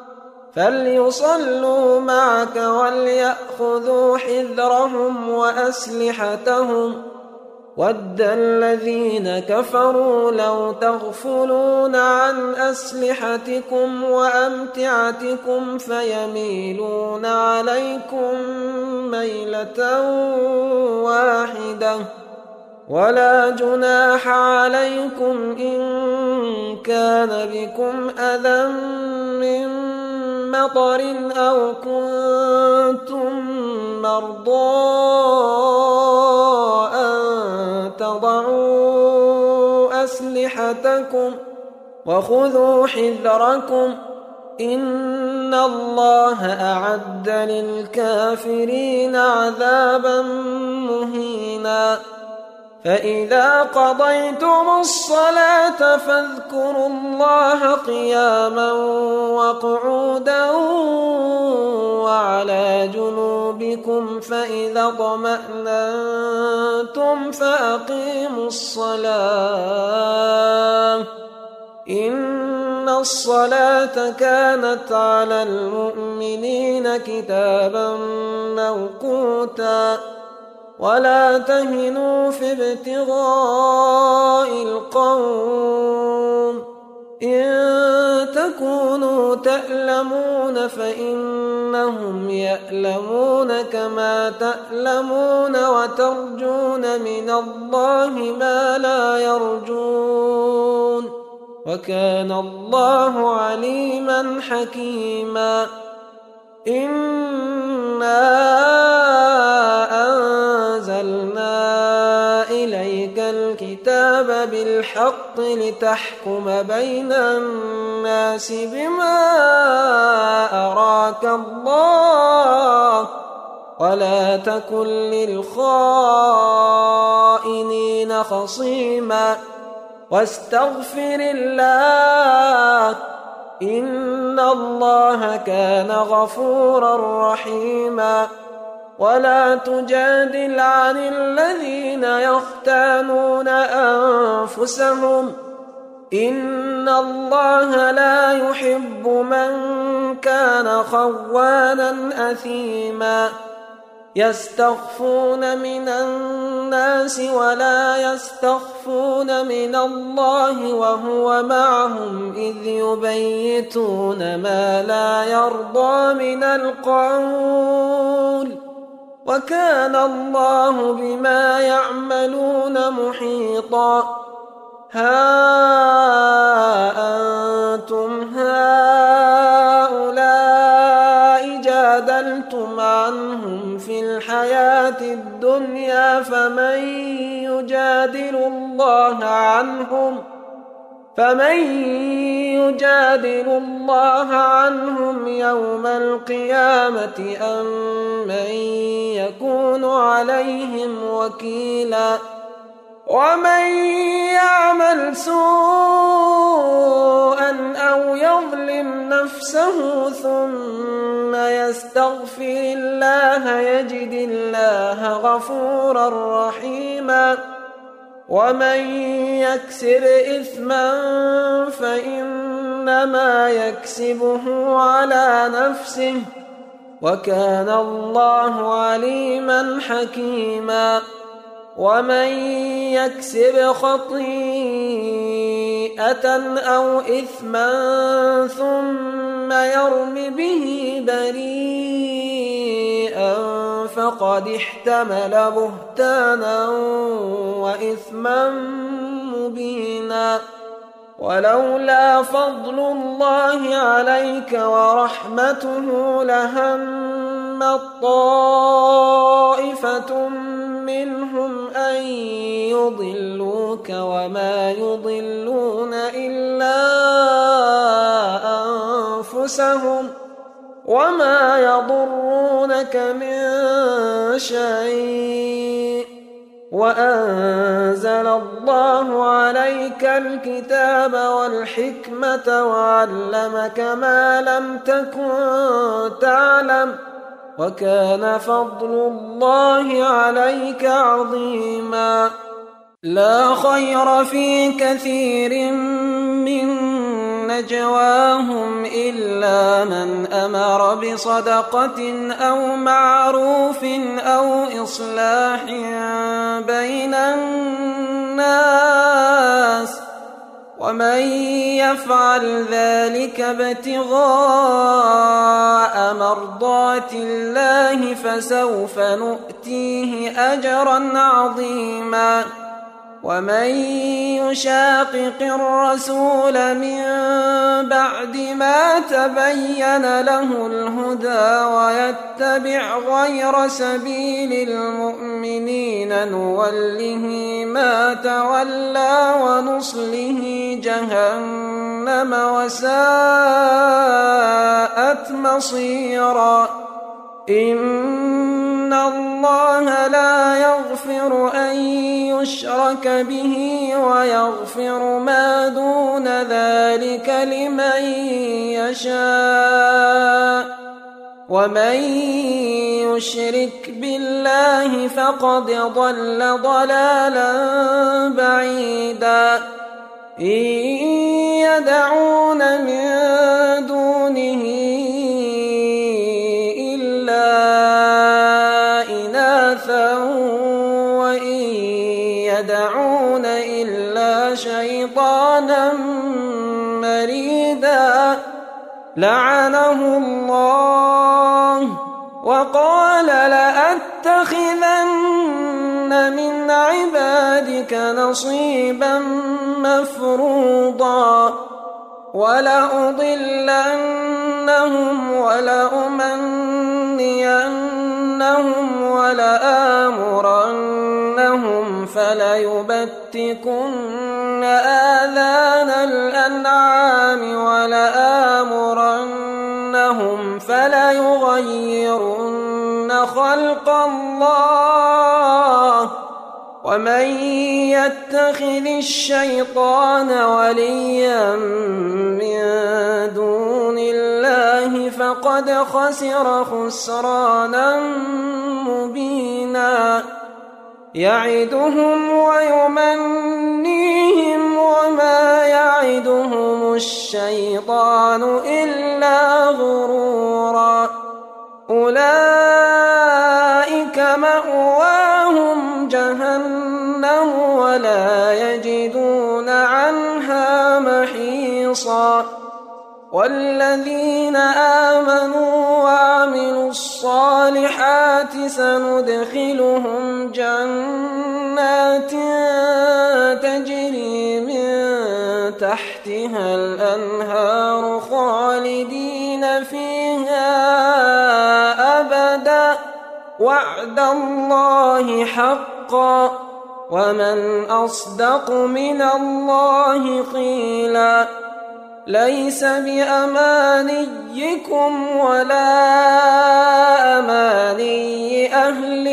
فليصلوا معك وليأخذوا حذرهم وأسلحتهم ود الذين كفروا لو تغفلون عن أسلحتكم وأمتعتكم فيميلون عليكم ميلة واحدة ولا جناح عليكم إن كان بكم أذى من مطر أو كنتم مرضى تضعوا أسلحتكم وخذوا حذركم إن الله أعد للكافرين عذابا مهينا فإذا قضيتم الصلاة فاذكروا الله قياما وقعودا وعلى جنوبكم فإذا اطمأننتم فأقيموا الصلاة إن الصلاة كانت على المؤمنين كتابا موقوتا ولا تهنوا في ابتغاء القوم إن تكونوا تألمون فإنهم يألمون كما تألمون وترجون من الله ما لا يرجون وكان الله عليما حكيما إنا أنزلنا إليك الكتاب بالحق لتحكم بين الناس بما أراك الله ولا تكن للخائنين خصيما واستغفر الله إن الله كان غفورا رحيما ولا تجادل عن الذين يختانون أنفسهم إن الله لا يحب من كان خوانا أثيما يستخفون من الناس ولا يستخفون من الله وهو معهم إذ يبيتون ما لا يرضى من القول وكان الله بما يعملون محيطا ها أنتم هؤلاء جادلتم عنهم في الحياة الدنيا فمن يجادل الله عنهم فمن يجادل الله عنهم يوم القيامة أم من يكون عليهم وكيلا ومن يعمل سوءا أو يظلم نفسه ثم يستغفر الله يجد الله غفورا رحيما ومن يكسب إثما فإنما يكسبه على نفسه وكان الله عليما حكيما ومن يكسب خطيئة أو إثما ثم يرم به بريئا فقد احتمل بهتانا وإثما مبينا ولولا فضل الله عليك ورحمته لهمت طائفة منهم أن يضلوك وما يضلون إلا أنفسهم وما يضرونك من شيء وأنزل الله عليك الكتاب والحكمة وعلمك ما لم تكن تعلم وكان فضل الله عليك عظيما لا خير في كثير من نجواهم إلا من أمر بصدقة أو معروف أو إصلاح بين الناس ومن يفعل ذلك ابتغاء مرضات الله فسوف نؤتيه أجرا عظيما ومن يشاقق الرسول من بعد ما تبين له الهدى ويتبع غير سبيل المؤمنين نوله ما تولى ونصله جهنم وساءت مصيرا إن الله لا يغفر أن يشرك به ويغفر ما دون ذلك لمن يشاء ومن يشرك بالله فقد ضل ضلالا بعيدا إن يدعون من دونه وإن يدعون إلا شيطانا مريدا لعنه الله وقال لأتخذن من عبادك نصيبا مفروضا ولأضلنهم ولأمنينهم ولآمرنهم فليبتكن آذان الأنعام ولآمرنهم فليغيرن خلق الله ومن يتخذ الشيطان وليا من دون الله فقد خسر خسرانا مبينا يعدهم ويمنيهم وما يعدهم الشيطان إلا غرورا أولئك مأواهم جهنم ولا يجدون عنها محيصا والذين آمنوا وعملوا الصالحات سندخلهم جنات تجري من تحتها الأنهار خالدين فيها أبدا وعد الله حقا ومن أصدق من الله قيلا ليس بأمانيكم ولا أماني أهل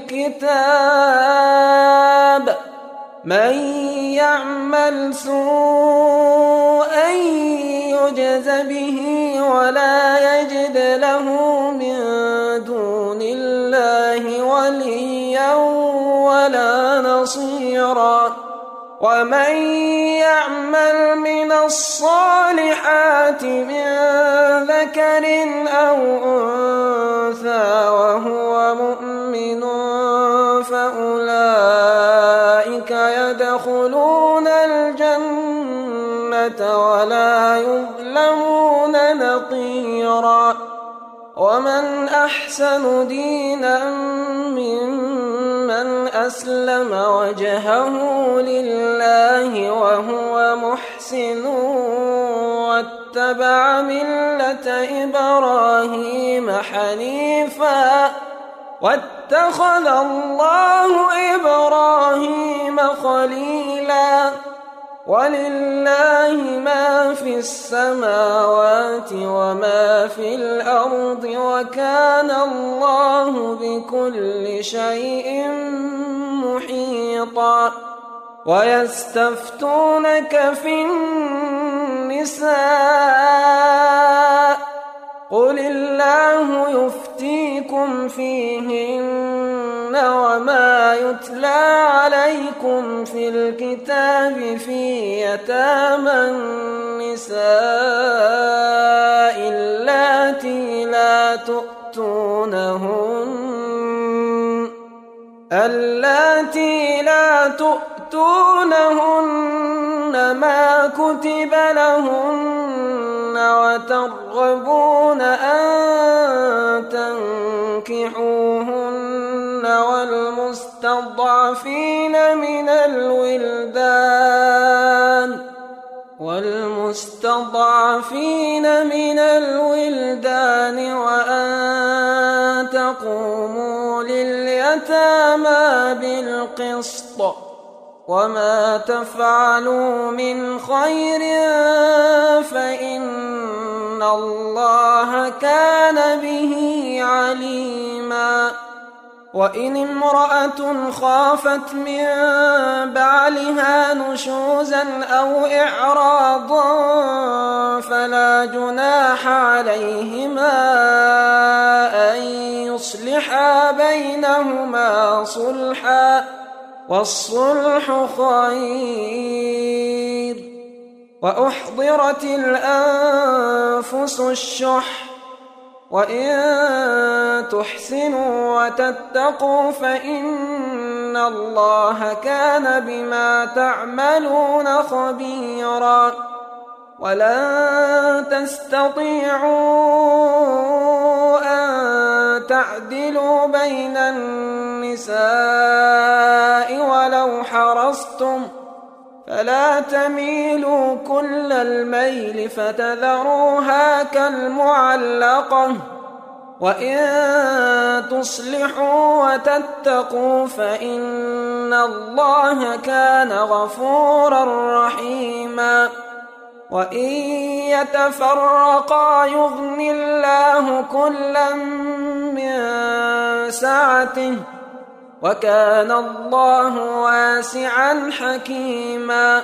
الكتاب من يعمل سوءا يجز به ولا يجد له من دون الله وليا ولا نصيرا ومن يعمل من الصالحات من ذكر أو أنثى وهو مؤمن فأولئك يدخلون الجنة ولا يظلمون نقيرا ومن أحسن دينا ممن أسلم وجهه لله وهو محسن واتبع ملة إبراهيم حنيفا واتخذ الله إبراهيم خليلا ولله ما في السماوات وما في الأرض وكان الله بكل شيء محيطا ويستفتونك في النساء قل الله يفتيكم فيهن وما يتلى عليكم في الكتاب في يتامى النساء اللاتي لا تؤتونهن اللاتي لا تؤتونهن ما كتب لهن وترغبون أن تنكحوهن والمستضعفين من الولدان والمستضعفين من الولدان وأن تقوموا لليتامى بالقسط وما تفعلوا من خير فإن الله كان به عليما وإن امرأة خافت من بعلها نشوزا أو إعراضا فلا جناح عليهما أن يصلحا بينهما صلحا والصلح خير وأحضرت الأنفس الشح وإن تحسنوا وتتقوا فإن الله كان بما تعملون خبيرا ولن تستطيعوا أن تعدلوا بين النساء ولو حرصتم فلا تميلوا كل الميل فتذروها كالمعلقة وإن تصلحوا وتتقوا فإن الله كان غفورا رحيما وإن يتفرقا يغن الله كلا من سعته وكان الله واسعا حكيما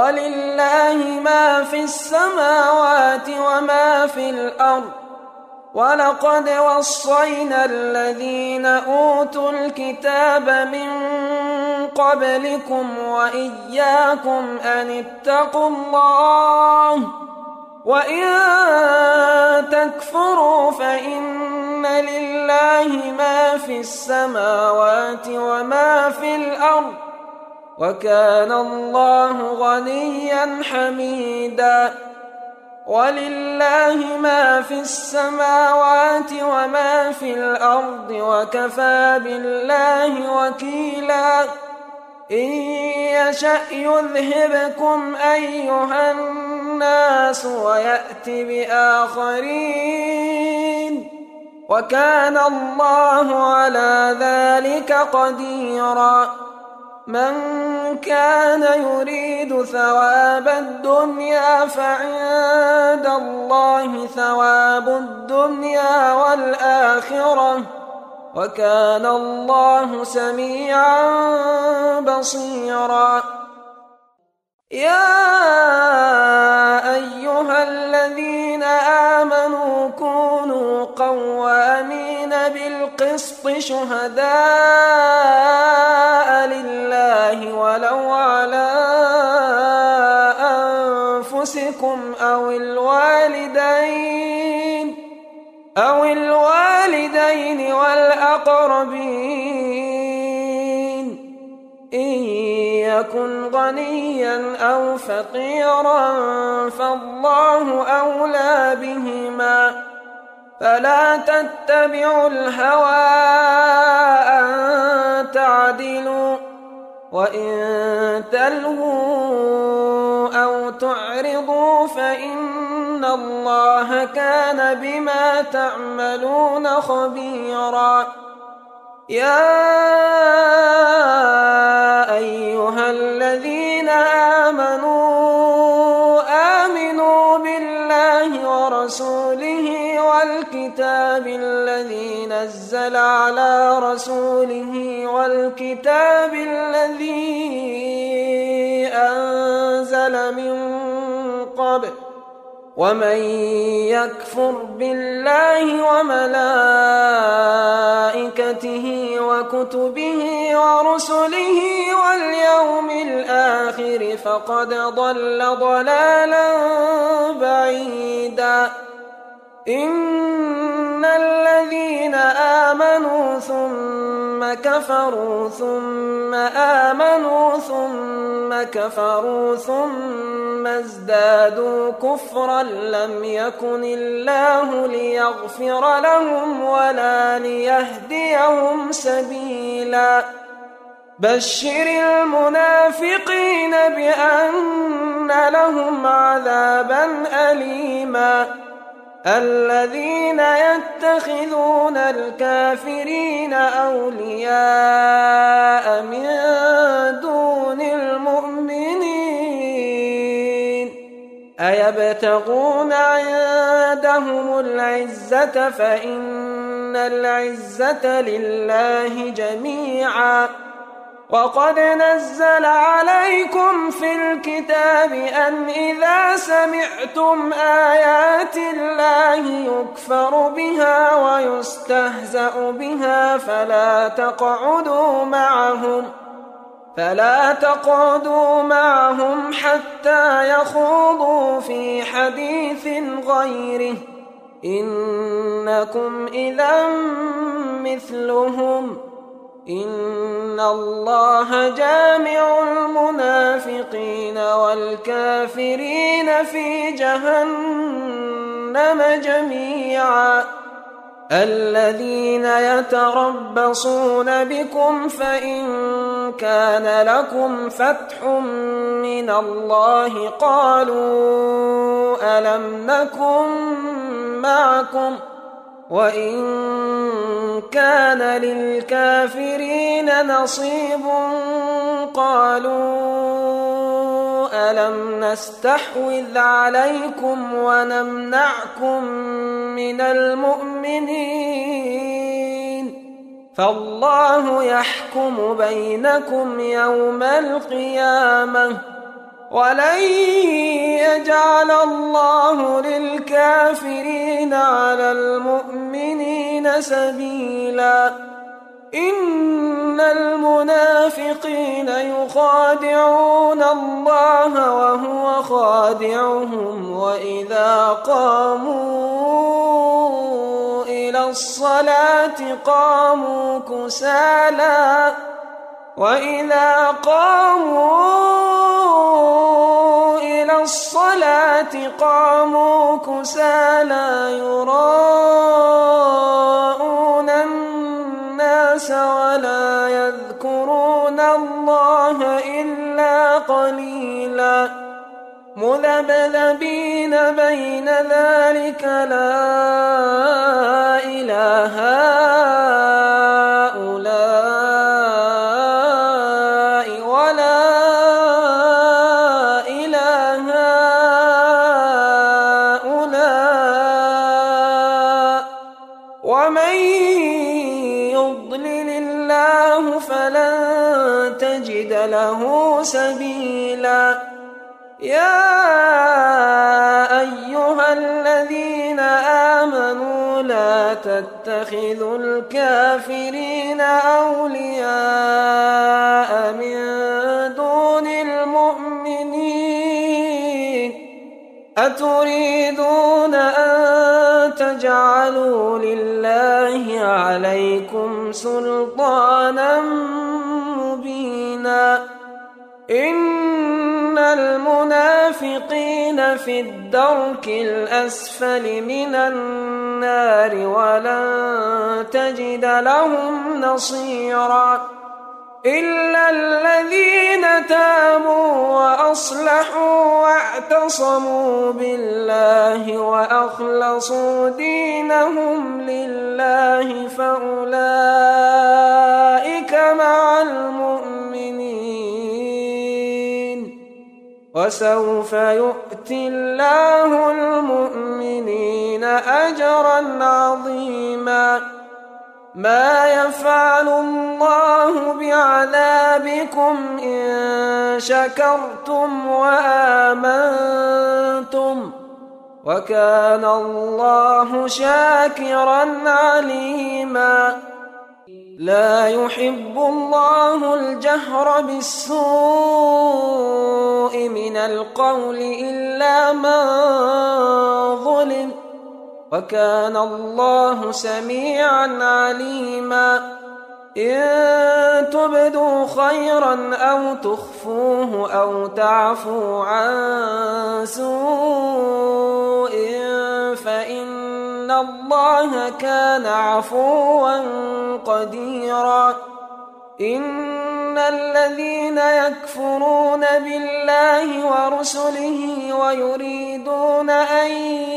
ولله ما في السماوات وما في الأرض ولقد وصينا الذين أوتوا الكتاب من قبلكم وإياكم أن اتقوا الله وإن تكفروا فإن لله ما في السماوات وما في الأرض وكان الله غنيا حميدا ولله ما في السماوات وما في الأرض وكفى بالله وكيلا إن يشأ يذهبكم أيها الناس ويأت بآخرين وكان الله على ذلك قديرا من كان يريد ثواب الدنيا فعند الله ثواب الدنيا والآخرة وكان الله سميعا بصيرا يا أيها الذين آمنوا كونوا قوامين بالقسط شهداء لله ولو على أنفسكم أو الوالدين أو الوالدين والأقربين إن يكن غنيا أو فقيرا فالله أولى بهما فلا تتبعوا الهوى أن تعدلوا وإن تلووا أو تعرضوا فإن الله كان بما تعملون خبيرا يا أيها الذين آمنوا آمنوا بالله ورسوله والكتاب الذي نزل على رسوله والكتاب الذي أنزل من قبل ومن يكفر بالله وملائكته وكتبه ورسله واليوم الآخر فقد ضل ضلالا بعيدا إن الذين آمنوا ثم كفروا ثم آمنوا ثم كفروا ثم ازدادوا كفرا لم يكن الله ليغفر لهم ولا ليهديهم سبيلا بشر المنافقين بأن لهم عذابا أليما الذين يتخذون الكافرين أولياء من دون المؤمنين أيبتغون عندهم العزة فإن العزة لله جميعا وقد نزل عليكم في الكتاب أن إذا سمعتم آيات الله يكفر بها ويستهزأ بها فلا تقعدوا معهم فلا تقعدوا معهم حتى يخوضوا في حديث غيره إنكم إذا مثلهم إن الله جامع المنافقين والكافرين في جهنم جميعا الذين يتربصون بكم فإن كان لكم فتح من الله قالوا ألم نكن معكم وإن كان للكافرين نصيب قالوا ألم نستحوذ عليكم ونمنعكم من المؤمنين فالله يحكم بينكم يوم القيامة ولن يجعل الله للكافرين على المؤمنين سبيلا إن المنافقين يخادعون الله وهو خادعهم وإذا قاموا إلى الصلاة قاموا كسالى وإذا قاموا إلى الصلاة قاموا كسالى يراءون الناس ولا يذكرون الله إلا قليلا مذبذبين بين ذلك لا إله هؤلاء ولا إله هؤلاء ومن يضلل الله فلن تجد له سبيلا يا أيها الذين آمنوا لا تتخذوا الكافرين أولياء من دون المؤمنين أتريدون أن تجعلوا لله عليكم سلطانا مبينا إن المنافقين في الدرك الأسفل من النار ولن تجد لهم نصيرا إلا الذين تابوا وأصلحوا واعتصموا بالله وأخلصوا دينهم لله فأولئك مع المؤمنين وسوف يؤتي الله المؤمنين أجرا عظيما ما يفعل الله بعذابكم إن شكرتم وآمنتم وكان الله شاكرا عليما لا يحب الله الجهر بالسوء من القول إلا من ظلم وكان الله سميعا عليما إن تبدوا خيرا أو تخفوه أو تعفوا عن سوء فإن الله كان عفوا قديرا إن الذين يكفرون بالله ورسله ويريدون أن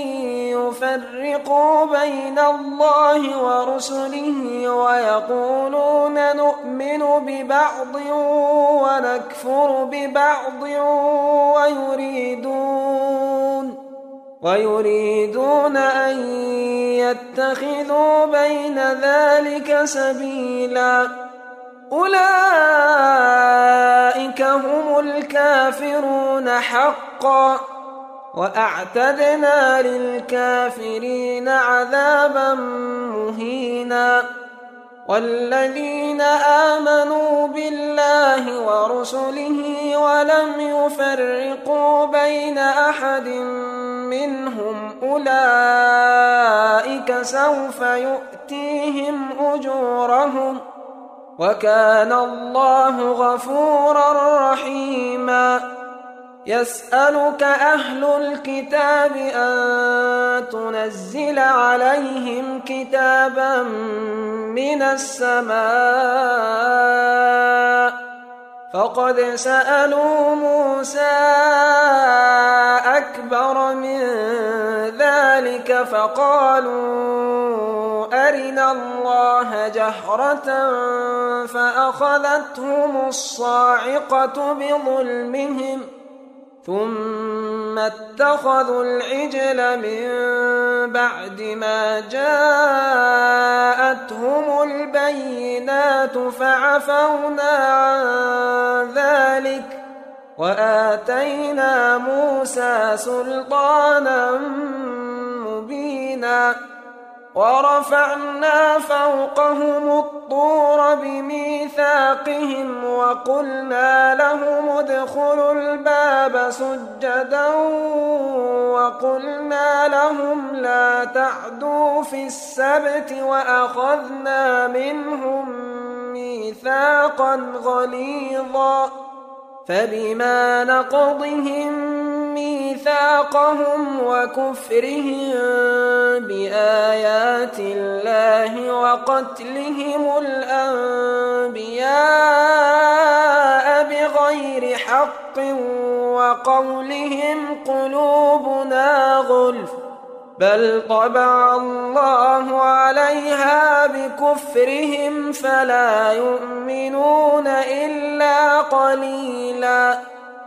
يفرقوا بين الله ورسله ويقولون نؤمن ببعض ونكفر ببعض ويريدون ويريدون أن يتخذوا بين ذلك سبيلا أولئك هم الكافرون حقا وأعتدنا للكافرين عذابا مهينا والذين آمنوا بالله ورسله ولم يفرقوا بين أحد منهم أولئك سوف يؤتيهم أجورهم وكان الله غفورا رحيما يسألك أهل الكتاب أن تنزل عليهم كتابا من السماء فقد سألوا موسى أكبر من ذلك فقالوا أرنا الله جهرة فأخذتهم الصاعقة بظلمهم ثم اتخذوا العجل من بعد ما جاءتهم البينات فعفونا عن ذلك وآتينا موسى سلطانا مبينا ورفعنا فوقهم الطور بميثاقهم وقلنا لهم ادخلوا الباب سجدا وقلنا لهم لا تعدوا في السبت وأخذنا منهم ميثاقا غليظا فبما نقضهم ميثاقهم وكفرهم بآيات الله وقتلهم الأنبياء بغير حق وقولهم قلوبنا غلف بل طبع الله عليها بكفرهم فلا يؤمنون إلا قليلا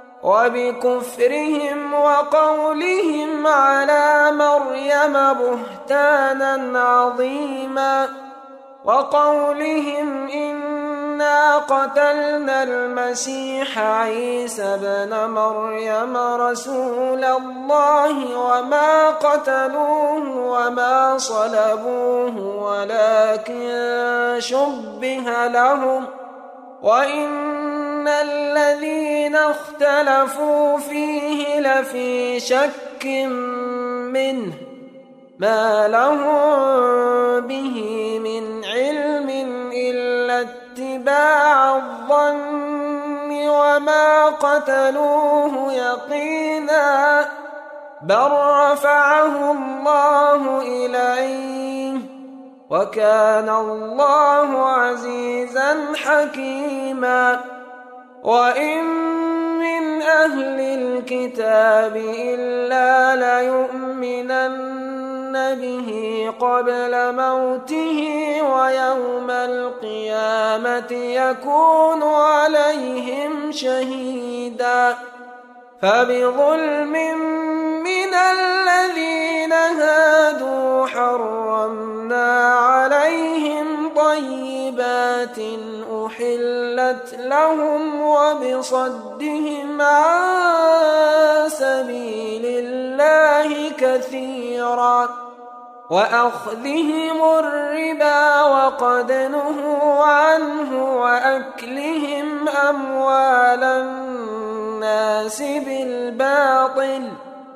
وبكفرهم وقولهم على مريم بهتانا عظيما وقولهم إنا قتلنا المسيح عيسى ابن مريم رسول الله وما قتلوه وما صلبوه ولكن شبه لهم وإن الذين اختلفوا فيه لفي شك منه ما لهم به من علم إلا اتباع الظن وما قتلوه يقينا بل رفعه الله إليه وكان الله عزيزا حكيما وإن من أهل الكتاب إلا ليؤمنن به قبل موته ويوم القيامة يكون عليهم شهيدا فبظلم من الذين هادوا حرمنا عليهم طيبات أحلت لهم وبصدهم عن سبيل الله كثيرا وأخذهم الربا وقد نهوا عنه وأكلهم أموال الناس بالباطل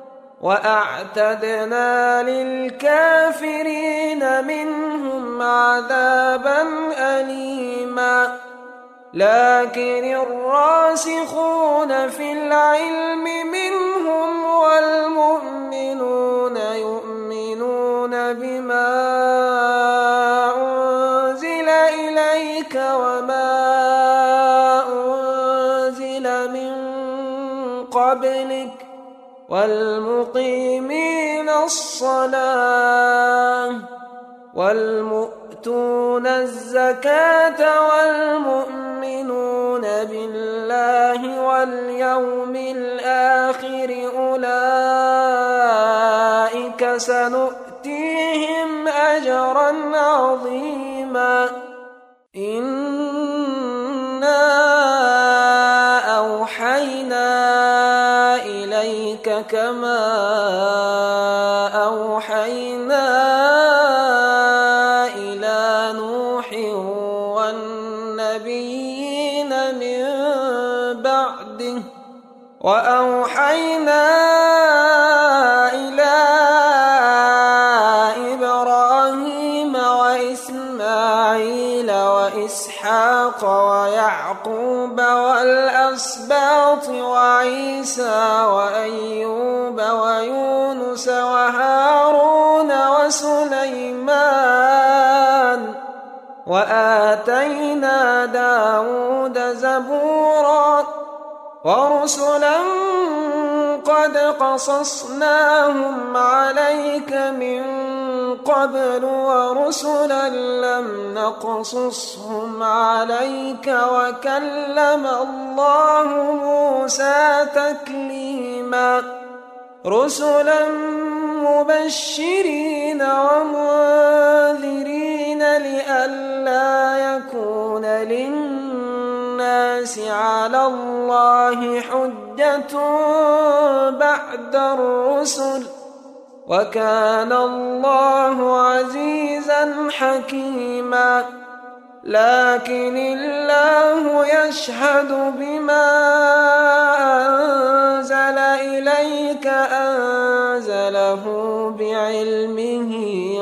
وأعتدنا للكافرين منهم عذابا أليما لكن الراسخون في العلم منهم والمؤمنون يؤمنون بما أنزل إليك وما أنزل من قبلك والمقيمين الصلاة والمؤتون الزكاة والمؤمنون بالله واليوم الآخر أولئك سنؤتيهم أجرا عظيما إنا أوحينا إليك كما أوحينا إلى نوح والنبيين من بعده وأوحينا إلى إبراهيم وإسماعيل وإسحاق ويعقوب والأسباط وعيسى وأيوب ويونس وهارون وسليمان وآتينا داود زبورا ورسلا قد قصصناهم عليك من قبل ورسلا لم نقصصهم عليك وكلم الله موسى تكليما رسلا مبشرين ومنذرين لئلا يكون للناس الناس على الله حجة بعد الرسل وكان الله عزيزا حكيما لكن الله يشهد بما أنزل إليك أنزله بعلمه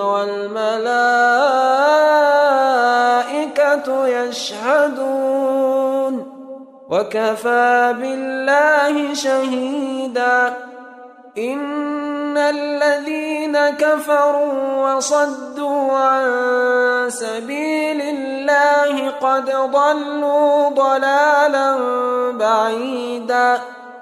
والملائكة يشهدون وكفى بالله شهيدا إن الذين كفروا وصدوا عن سبيل الله قد ضلوا ضلالا بعيدا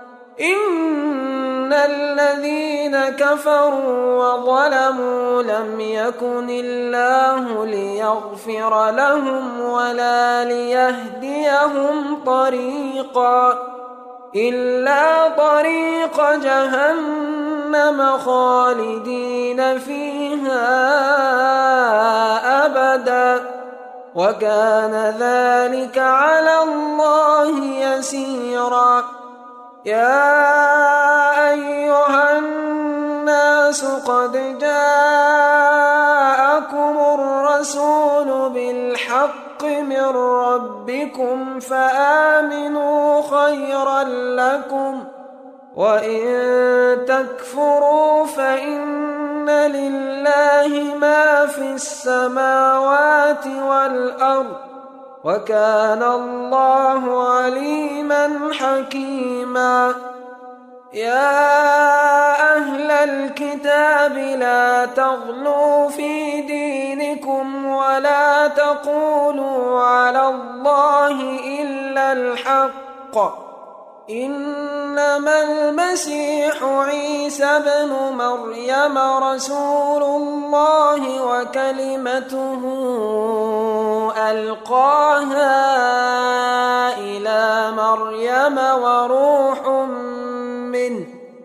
إن الذين كفروا وظلموا لم يكن الله ليغفر لهم ولا ليهديهم طريقا إلا طريق جهنم خالدين فيها أبدا وكان ذلك على الله يسيرا يا أيها الناس قد جاءكم الرسول بالحق من ربكم فآمنوا خيرا لكم وإن تكفروا فإن لله ما في السماوات والأرض وكان الله عليما حكيما يا أهل الكتاب لا تغلوا في دينكم ولا تقولوا على الله إلا الحق إنما المسيح عيسى ابن مريم رسول الله وكلمته ألقاها إلى مريم وروح منه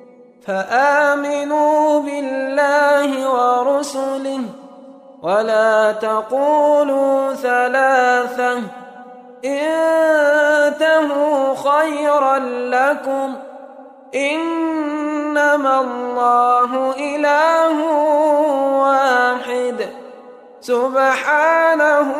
فآمنوا بالله ورسله ولا تقولوا ثلاثة انتهوا خيرا لكم إنما الله إله واحد سبحانه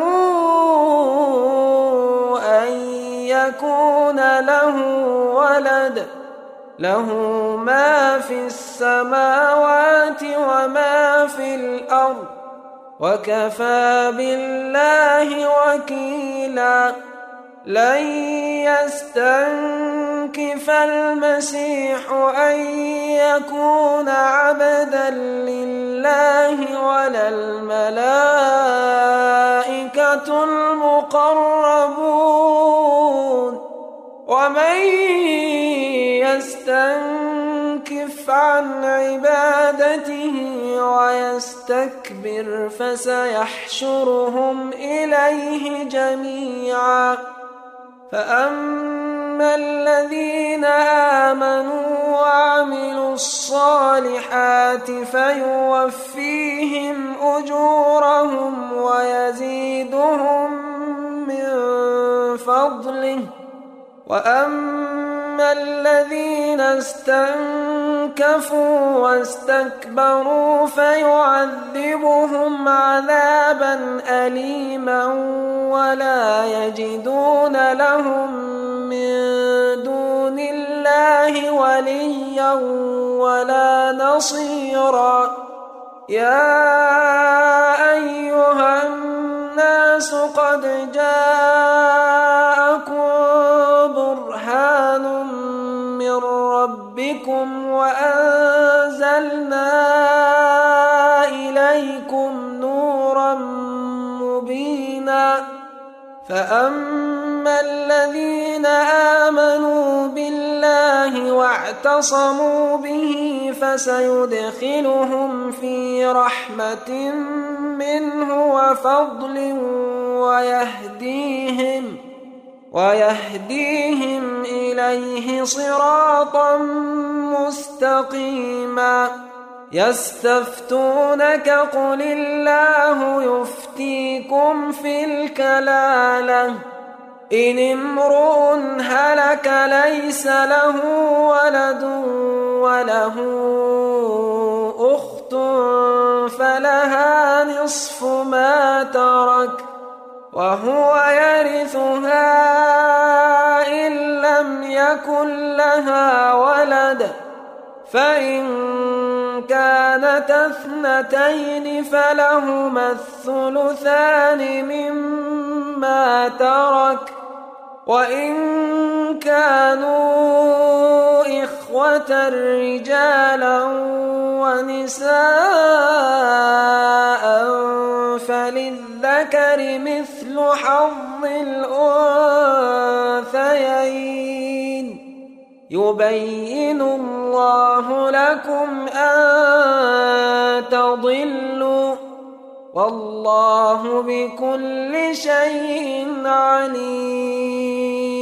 أن يكون له ولد له ما في السماوات وما في الأرض وكفى بالله وكيلا لن يستنكف المسيح أن يكون عبدا لله ولا الملائكة المقربون ومن يستنكف عن عبادته ويستكبر فسيحشرهم إليه جميعا فأما الذين آمنوا وعملوا الصالحات فيوفيهم أجورهم ويزيدهم من فضله وأما الذين استنكفوا واستكبروا فيعذبهم عذابا أليما ولا يجدون لهم من دون الله وليا ولا نصيرا يا أيها الناس قد جاءكم برهان من ربكم وأنزلنا إليكم نورا مبينا فأما الذين آمنوا بالله واعتصموا به فسيدخلهم في رحمة منه وفضل ويهديهم ويهديهم إليه صراطا مستقيما يستفتونك قل الله يفتيكم في الكلالة إن امرؤ هلك ليس له ولد وله أخت فلها نصف ما ترك وهو يرثها إن لم يكن لها ولد، فإن كانت اثنتين فلهما الثلثان مما ترك، وإن كانوا إخوة رجالا ونساء فللذكر مثل حظ الأنثيين، يبين الله لكم أن تضلوا، والله بكل شيء عليم.